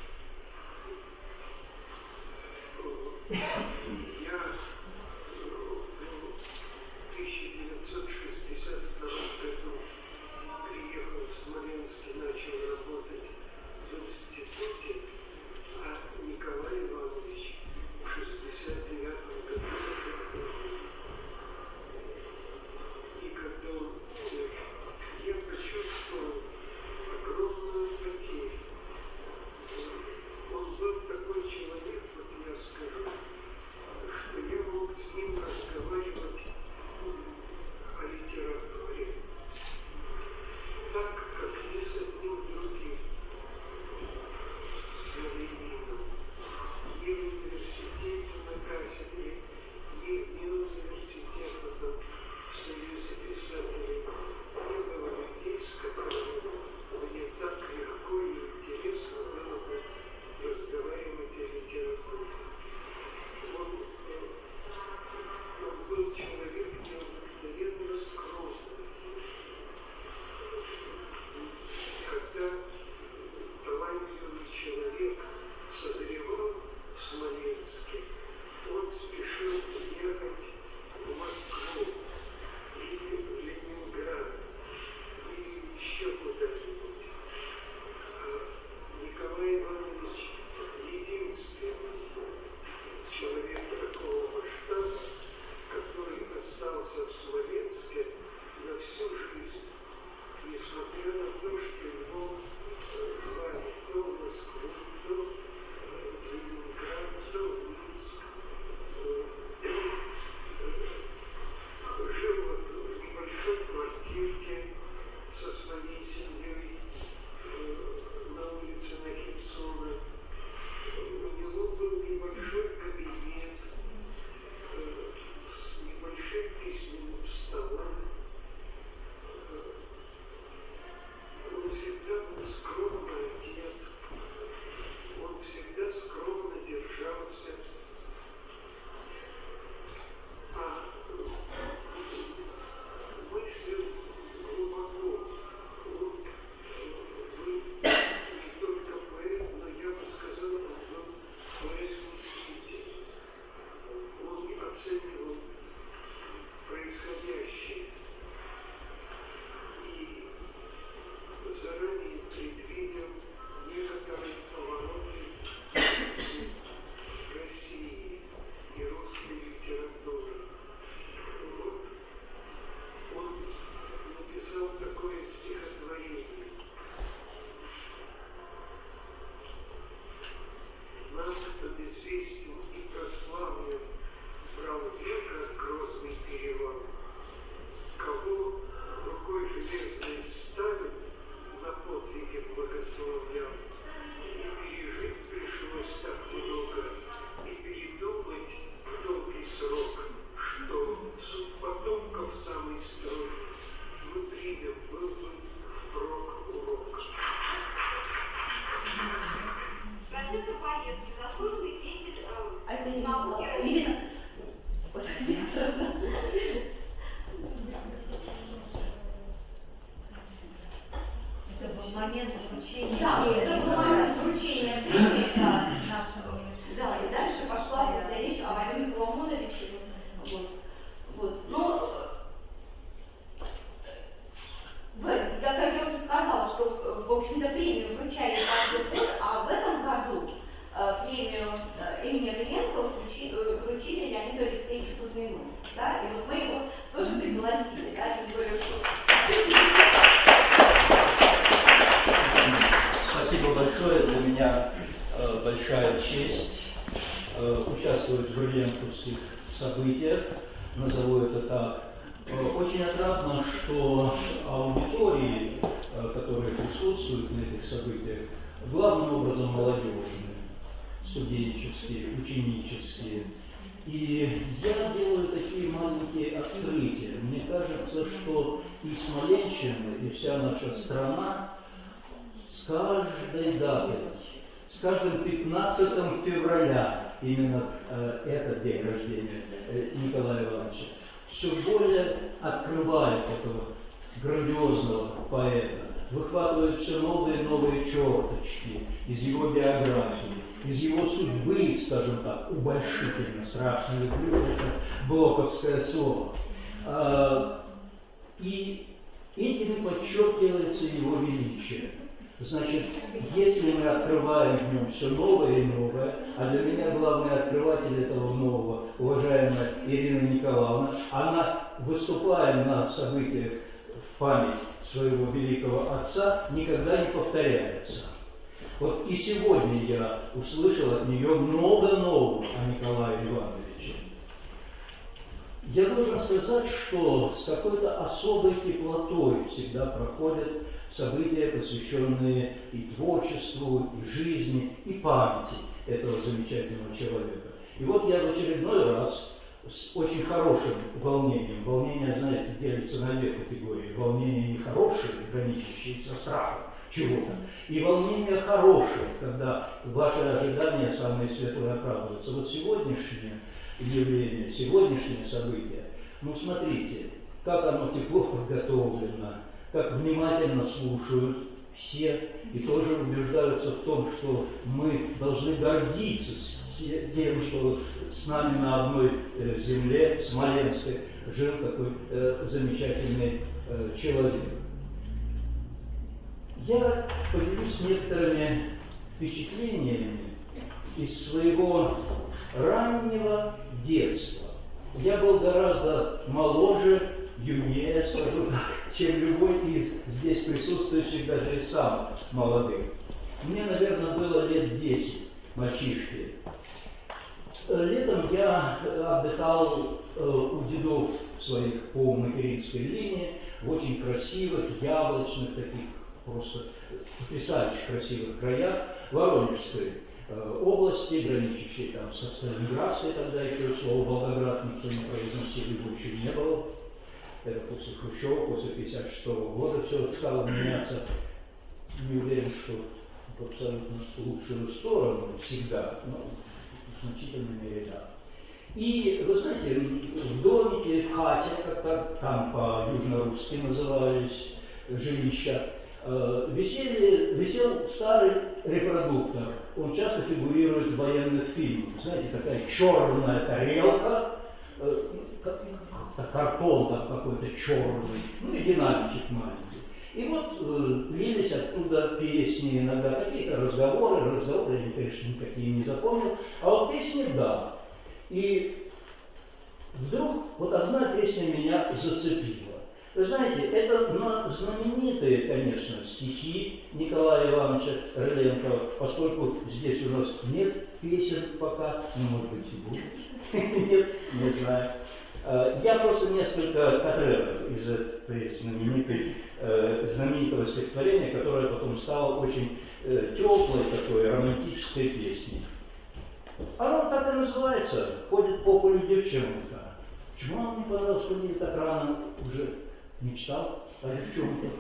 Speaker 2: несмотря на то, что его звали то в Москву, то в Ленинград, то в Минск, жил вот в небольшой квартирке со своей семьей на улице Нахимсона. У него был небольшой кабинет с небольшим письменным столом. Он всегда был скромно одет, он всегда скромно держался. А мыслил глубоко. Он был не только поэт, но я бы сказал, он был поэт-мыслитель. Он оценивал происходящее и заранее предвидел некоторые повороты России и русской литературы. Вот. Он написал такое стихотворение. Нам обезвестен и прославлен прав века грозный перевал. Кого рукой железной Сталин на подвиге благословлял. И пережить пришлось так много, и передумать в долгий срок, что суд потомков самый строй мы примем, был бы впрок урок.
Speaker 4: Профессор Боецкий, заслуженный деятель
Speaker 1: Это не
Speaker 4: науки.
Speaker 6: Это был момент вручения.
Speaker 1: Да, это был момент вручения премии.
Speaker 6: Нашего.
Speaker 1: Да, и дальше пошла речь о Вадиме Соломоновиче. Вот. Но как я уже сказала, что, в общем-то, премию вручали каждый год, а в этом году премию имени Риленко вручили Леониду Алексеевичу Кузьмину. Да? И вот мы его тоже пригласили, да, тем более, что...
Speaker 7: Спасибо большое. Для меня большая честь участвовать в риленковских событиях, назову это так. Очень отрадно, что аудитории, которые присутствуют на этих событиях, главным образом молодежные, студенческие, ученические. И я делаю такие маленькие открытия. Мне кажется, что и Смоленщина, и вся наша страна с каждой датой, с каждым 15 февраля, именно этот день рождения Николая Ивановича, все более открывает этого грандиозного поэта, выхватывает все новые и новые черточки из его биографии, из его судьбы, скажем так, убольшительно, страшно люблю это блоковское слово. И этим подчеркивается его величие. Значит, если мы открываем в нем все новое и новое, а для меня главный открыватель этого нового, уважаемая Ирина Николаевна, она, выступая на событиях в память своего великого отца, никогда не повторяется. Вот и сегодня я услышал от нее много нового о Николае Ивановиче. Я должен сказать, что с какой-то особой теплотой всегда проходят события, посвященные и творчеству, и жизни, и памяти этого замечательного человека. И вот я в очередной раз с очень хорошим волнением, волнение, знаете, делится на две категории: волнение нехорошее, граничащее со страхом чего-то, и волнение хорошее, когда ваши ожидания самые светлые оправдываются. Вот сегодняшнее явление, сегодняшнее событие, ну смотрите, как оно тепло подготовлено, как внимательно слушают все и тоже убеждаются в том, что мы должны гордиться тем, что с нами на одной земле, Смоленской, жил такой замечательный человек. Я поделюсь некоторыми впечатлениями из своего раннего детства. Я был гораздо моложе, юнее, скажу так, чем любой из здесь присутствующих, даже из самых молодых. Мне, наверное, было лет 10, мальчишки. Летом я отдыхал у дедов своих по материнской линии в очень красивых, яблочных, таких просто потрясающе красивых краях Воронежской области, граничащей там со Сталинградской, тогда еще слово Волгоград никто не произносил, его еще не было. Это после Хрущева, после 1956 года все стало меняться. Не уверен, что в абсолютно лучшую сторону всегда, но в значительной мере да. И, вы знаете, в домике, в хате, как там по-южно-русски назывались жилища, висел старый репродуктор. Он часто фигурирует в военных фильмах. Знаете, такая черная тарелка, картон там какой-то черный, ну и динамичек маленький. И вот лились оттуда песни, иногда какие-то разговоры я, конечно, никакие не запомнил, а вот песни да. И вдруг вот одна песня меня зацепила. Вы знаете, это знаменитые, конечно, стихи Николая Ивановича Рыленкова, поскольку здесь у нас нет песен пока, ну, может быть, и будет, нет, не знаю. Я просто несколько отрывок из этой знаменитого стихотворения, которое потом стало очень теплой такой романтической песней. Оно так и называется «Ходит по полю девчонка». Почему вам не понравилось, что мне так рано уже мечтал о девчонках?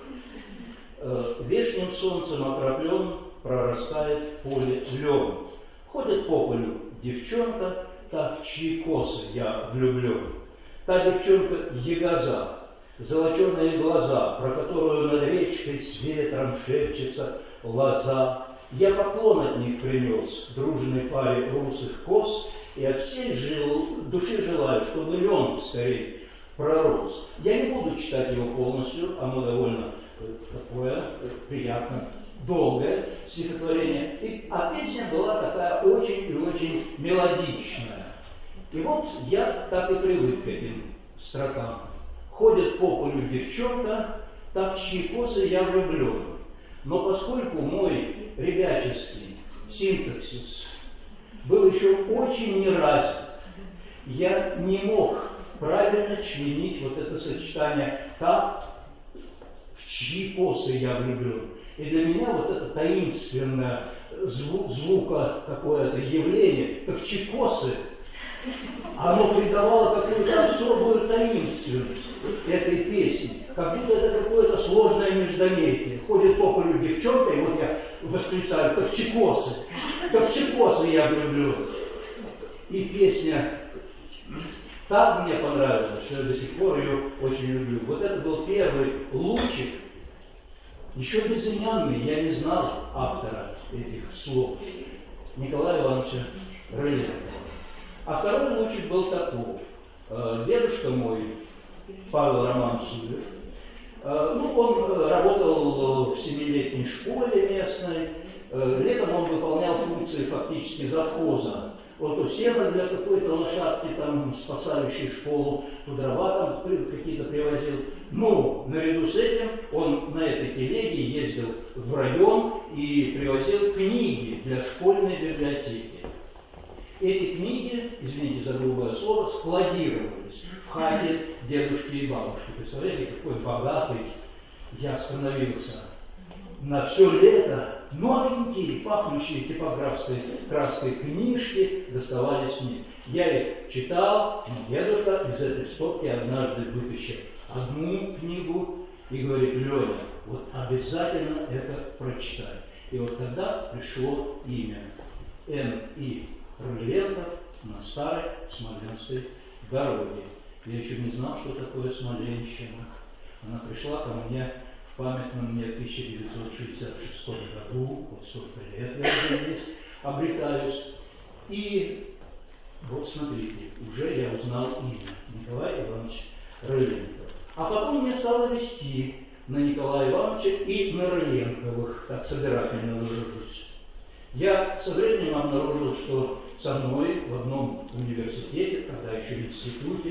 Speaker 7: Вешним солнцем окроплен, прорастает в поле лен. Ходит по полю девчонка, так в чьи косы я влюблен. Та девчонка ягоза, золоченые глаза, про которую над речкой с ветром шепчется лоза. Я поклон от них принес дружной паре русых кос, и от всей души желаю, чтобы лен скорее пророс. Я не буду читать его полностью, оно довольно такое приятно, долгое стихотворение. А песня была такая очень и очень мелодичная. И вот я так и привык к этим строкам. Ходит по полю девчонка, так в чьи косы я влюблен. Но поскольку мой ребяческий синтаксис был еще очень неразвит, я не мог правильно членить вот это сочетание «так в чьи косы я влюблен». И для меня вот это таинственное звука какое-то явление, «так в чьи косы», оно придавало какую-то особую таинственность этой песни, как будто это какое-то сложное междометие. Ходит по полю девчонка, и вот я восклицаю «так в чьи косы я влюблен». И песня так мне понравилась, что я до сих пор ее очень люблю. Вот это был первый лучик, еще безымянный, я не знал автора этих слов, Николая Ивановича Рыленкова. А второй лучик был таков. Дедушка мой, Павел Романович Зуев, он работал в 7-летней школе местной. Летом он выполнял функции фактически завхоза. Он то сено для какой-то лошадки, там, спасающей школу, то дрова там какие-то привозил. Но наряду с этим он на этой телеге ездил в район и привозил книги для школьной библиотеки. Эти книги, извините за грубое слово, складировались в хате дедушки и бабушки. Представляете, какой богатый я становился. На все лето новенькие, пахнущие типографской краской книжки доставались мне. Я их читал, но дедушка из этой стопки однажды вытащил одну книгу и говорит: Леня, вот обязательно это прочитай. И вот тогда пришло имя Н.И. Рыленков на старой Смоленской дороге. Я еще не знал, что такое Смоленщина. Она пришла ко мне в памятном мне 1966 году, вот столько лет я уже здесь обретаюсь. И вот смотрите, уже я узнал имя Николай Иванович Рыленков. А потом мне стало вести на Николая Ивановича и на Рыленковых, так собирательно выражусь. Я со временем обнаружил, что со мной в одном университете, тогда еще в институте,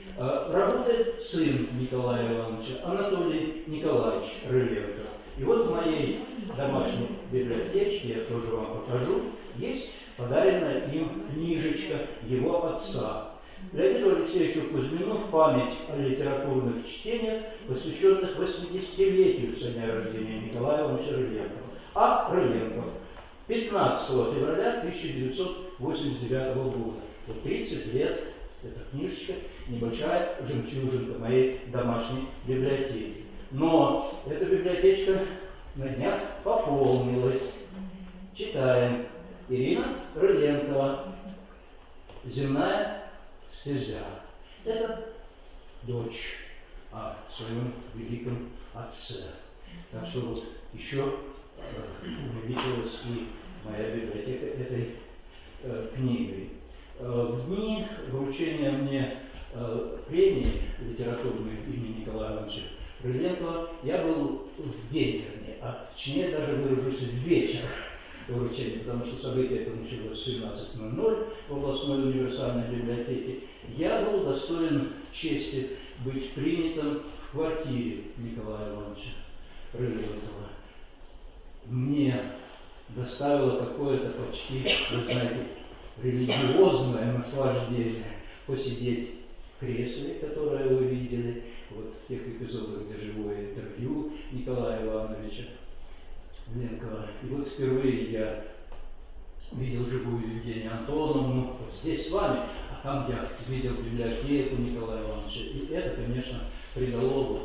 Speaker 7: Работает сын Николая Ивановича, Анатолий Николаевич Рыленков. И вот в моей домашней библиотечке, я тоже вам покажу, есть подаренная им книжечка его отца. Леониду Алексеевичу Кузьмину в память о литературных чтениях, посвященных 80-летию со дня рождения Николая Ивановича Рыленкова. А Рыленков 15 февраля 1989 года. Вот 30 лет эта книжечка, небольшая жемчужинка моей домашней библиотеки. Но эта библиотечка на днях пополнилась. Читаем. Ирина Рыленкова. «Земная стезя». Это дочь о своем великом отце. Так что вот еще увеличилась и моя библиотека этой книгой. В дни вручения мне премии литературной имени Николая Ивановича Рыленкова я был в день, точнее даже выражусь, в вечер вручения, потому что событие это началось в 17:00 в областной универсальной библиотеке. Я был достоин чести быть принятым в квартире Николая Ивановича Рыленкова. Мне доставило какое-то почти, вы знаете, религиозное наслаждение посидеть в кресле, которое вы видели, вот в тех эпизодах, где живое интервью Николая Ивановича Рыленкова. И вот впервые я видел живую Евгению Антоновну вот здесь с вами, а там я видел библиотеку Николая Ивановича. И это, конечно, придало вот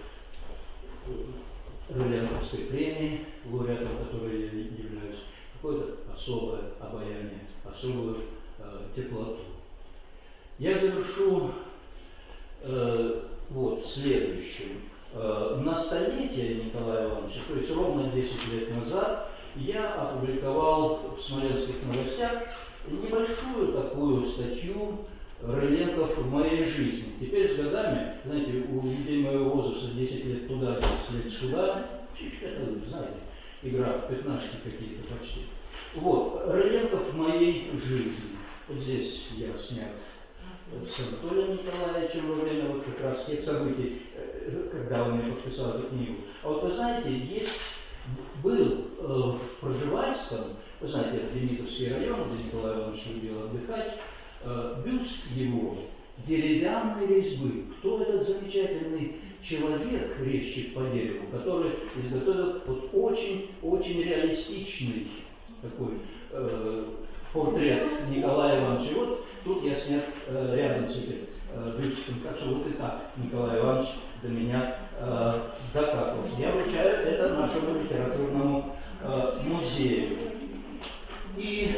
Speaker 7: Рыленковской премии, лауреатом которой я являюсь, какое-то особое обаяние, особую теплоту. Я завершу вот следующим. На столетие Николая Ивановича, то есть ровно 10 лет назад, я опубликовал в «Смоленских новостях» небольшую такую статью «Рыленков в моей жизни». Теперь с годами, знаете, у людей моего возраста 10 лет туда, 10 лет сюда, это, знаете, игра в пятнашки какие-то почти. Вот, Рыленков в моей жизни. Вот здесь я снят с Анатолием Николаевичем во время вот как раз тех событий, когда он мне подписал эту книгу. А вот вы знаете, был в Пржевальском, вы знаете, это Демидовский район, где Николай Иванович любил отдыхать, бюст его деревянной резьбы. Кто этот замечательный человек, резчик по дереву, который изготовил вот очень реалистичный такой портрет Николая Ивановича. Вот тут я снят рядом с этим бюстом, так что вот и так Николай Иванович до меня докапывался. Я вручаю это нашему литературному музею. И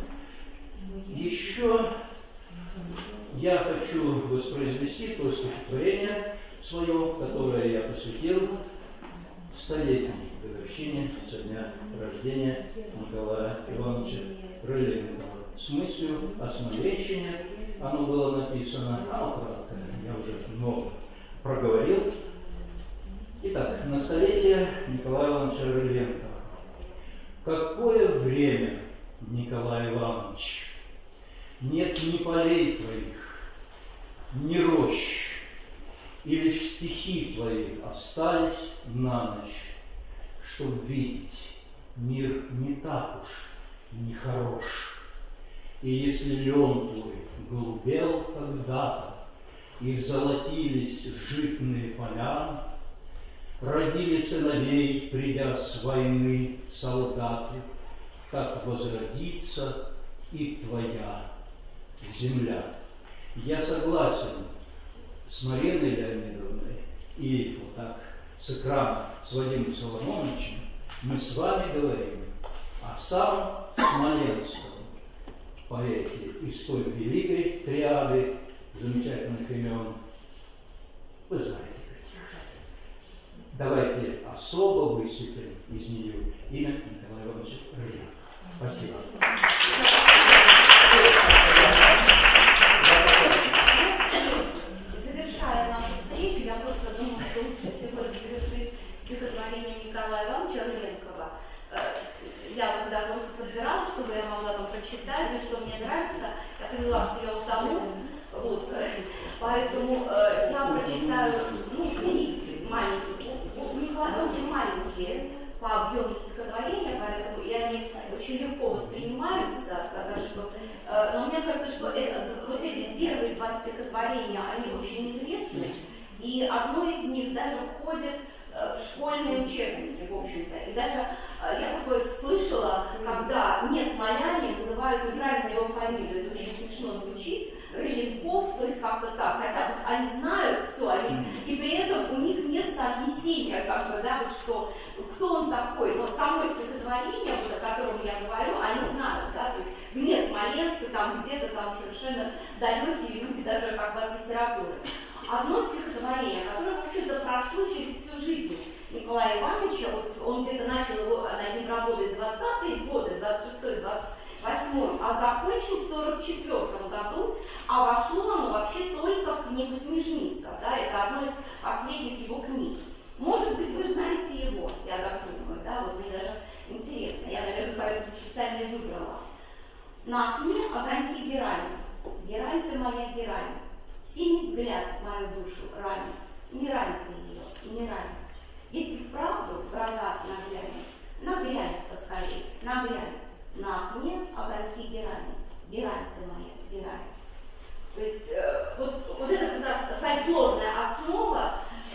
Speaker 7: еще я хочу воспроизвести то стихотворение свое, которое я посвятил столетней годовщине со дня рождения Николая Ивановича Рыленкова. С мыслью о Смоленщине оно было написано, кратко, я уже много проговорил. Итак, на столетие Николая Ивановича Рыленкова. Какое время, Николай Иванович, нет ни полей твоих, ни рощ, и лишь стихи твои остались на ночь, чтоб видеть, мир не так уж нехорош. И если лен твой голубел когда-то, и золотились житные поля, родили сыновей, придя с войны солдаты, как возродится и твоя земля. Я согласен с Мариной Леонидовной и вот так с экрана с Владимиром Соломоновичем мы с вами говорим о самом Смоленском поэте из той великой триады замечательных имен. Вы знаете, давайте особо высветлим из нее имя Николая Ивановича Рыленкова. Спасибо.
Speaker 1: Завершая нашу встречу, я просто думаю, что лучше всего завершить стихотворение Николая Ивановича Рыленкова. Я когда просто подбирала, чтобы я могла там прочитать, и что мне нравится, я поняла, что я утону Вот, поэтому я прочитаю, ну, книги маленькие, у Николая очень маленькие по объему стихотворения, поэтому и они очень легко воспринимаются, потому что, но мне кажется, что вот эти первые два стихотворения, они очень известны, и одно из них даже входит в школьные учебники, в общем-то. И даже я такое слышала, когда не смоляне называют неправильно его фамилию, это очень смешно звучит, Рыленков, то есть как-то так, хотя они знают все, и при этом у них нет соотнесения, как бы, да, вот что, кто он такой, но само стихотворение, вот, о котором я говорю, они знают, да, то есть вне Смоленска, там где-то там совершенно далекие люди даже как бы от литературы. Одно стихотворение, которое, в общем-то, прошло через всю жизнь Николая Ивановича, вот он где-то начал его над ним работать в 20-е годы, 26-й, 28-й, а закончил в 44-м году, а вошло оно вообще только в книгу «Снежница», да, это одно из последних его книг. Может быть, вы знаете его, я так думаю, да, вот мне даже интересно, я, наверное, поэтому специально выбрала. На окне огоньки герани, герань ты моя герань. Синий взгляд мою душу ранит, не рань ты ее, не рань. Если вправду гроза нагрянет поскорей, нагрянет. На окне огоньки герани, герань ты моя, герань. То есть вот это как раз фольклорная основа,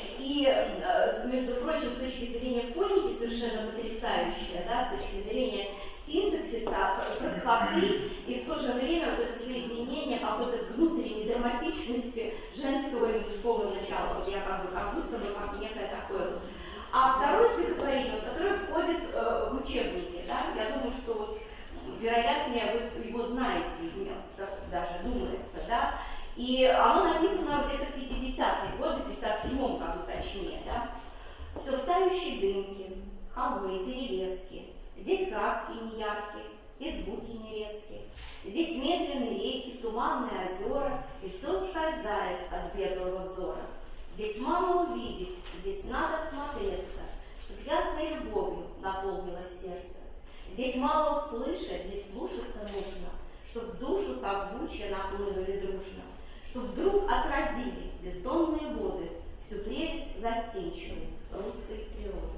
Speaker 1: и, между прочим, с точки зрения фоники совершенно потрясающая, да, с точки зрения синтаксиса, простоты, и в то же время вот это соединение какой-то внутренней драматичности женского и мужского начала. Вот я как будто бы как некое такое вот. А второе стихотворение, которое входит в учебники, да, я думаю, что вот, вероятнее вы его знаете, мне даже думается, да, и оно написано где-то в 50-е годы, в 57-м году точнее, да. Все в тающей дымке, холмы, перелески. Здесь краски неяркие, и звуки нерезкие. Здесь медленные реки, туманные озера, и все ускользает от беглого взора. Здесь мало увидеть, здесь надо смотреться, чтоб ясной любовью наполнилось сердце. Здесь мало услышать, здесь слушаться нужно, чтоб в душу созвучия наплывали дружно, чтоб вдруг отразили бездонные воды всю прелесть застенчивой русской природы.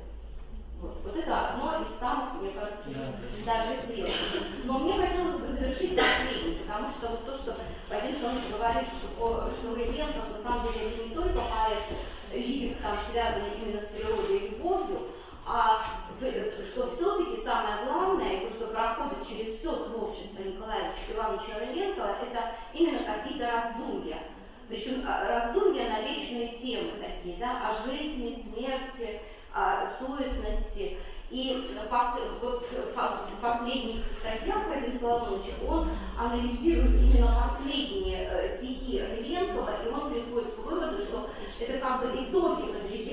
Speaker 1: Вот это одно из самых, мне кажется, даже известных. Но мне хотелось бы завершить последним, потому что вот то, что Вадим Александрович говорит, что Рыбенков на самом деле это не только поэт, лирик там связанный именно с природой и любовью, а что все-таки самое главное, и то, что проходит через все творчество Николая Ивановича Рыбенкова, это именно какие-то раздумья. Причем раздумья на вечные темы такие, да, о жизни, смерти, о суетности. И вот в последних статьях Вадима Соломоновича он анализирует именно последние стихи Рыбенкова, и он приходит к выводу, что это как бы итоги,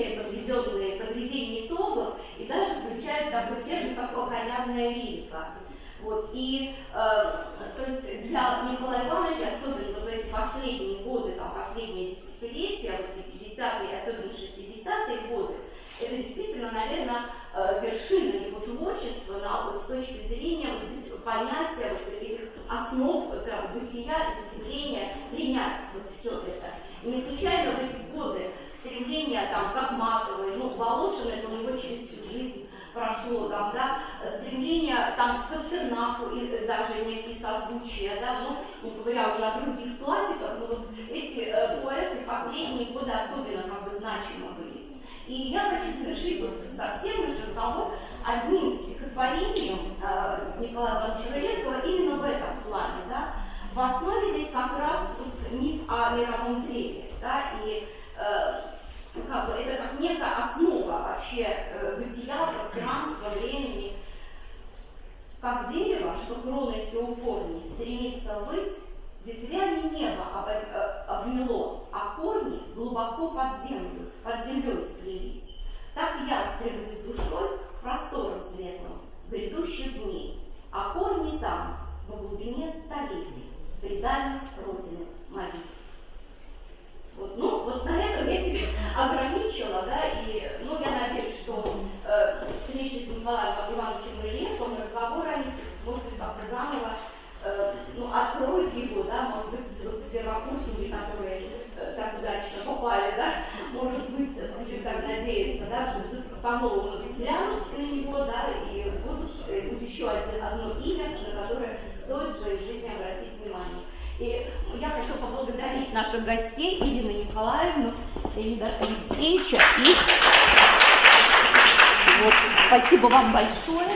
Speaker 1: подведение итогов, и даже включает такой термин, как окаянная лирика. Вот, и то есть для Николая Ивановича, особенно вот эти последние годы, там, последние десятилетия, вот 50-е, особенно 60-е годы, это действительно, наверное, вершина его творчества с точки зрения вот, понятия вот, этих основ бытия и стремления принять вот все это. И не случайно в эти годы стремление там, как Матовой, ну, Волошин, это у него через всю жизнь прошло, там, да, стремление там, к Пастернаку и даже некие созвучия, да, ну, не говоря уже о других классиках, но вот эти поэты последние годы особенно как бы значимы были. И я хочу завершить вот совсем наш разговор одним стихотворением Николая Ивановича Рыбенкова именно в этом плане. Да? В основе здесь как раз вот миф о мировом древе. Да? И как бы, это как некая основа вообще бытия, пространства, времени. Как дерево, что кроной все упорней стремится ввысь, ветвями небо обняло, а корни глубоко под землей сплелись. Так я стремлюсь душой к просторам светлым грядущих дней, а корни там, во глубине столетий, предали родины моей. Вот, ну, вот на этом я себе ограничила, да, и, ну, я надеюсь, что встреча с Николаем Ивановичем Рыбенковым, разговор о них, может быть, как-то заново, ну, откроет его, да, может быть, вот первокурснику или наших гостей, Ирину Николаевну, Леонида Алексеевича. И вот, спасибо вам большое.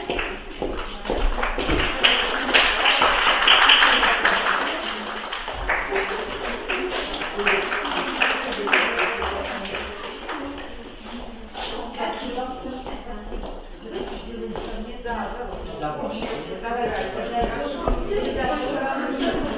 Speaker 5: Давай.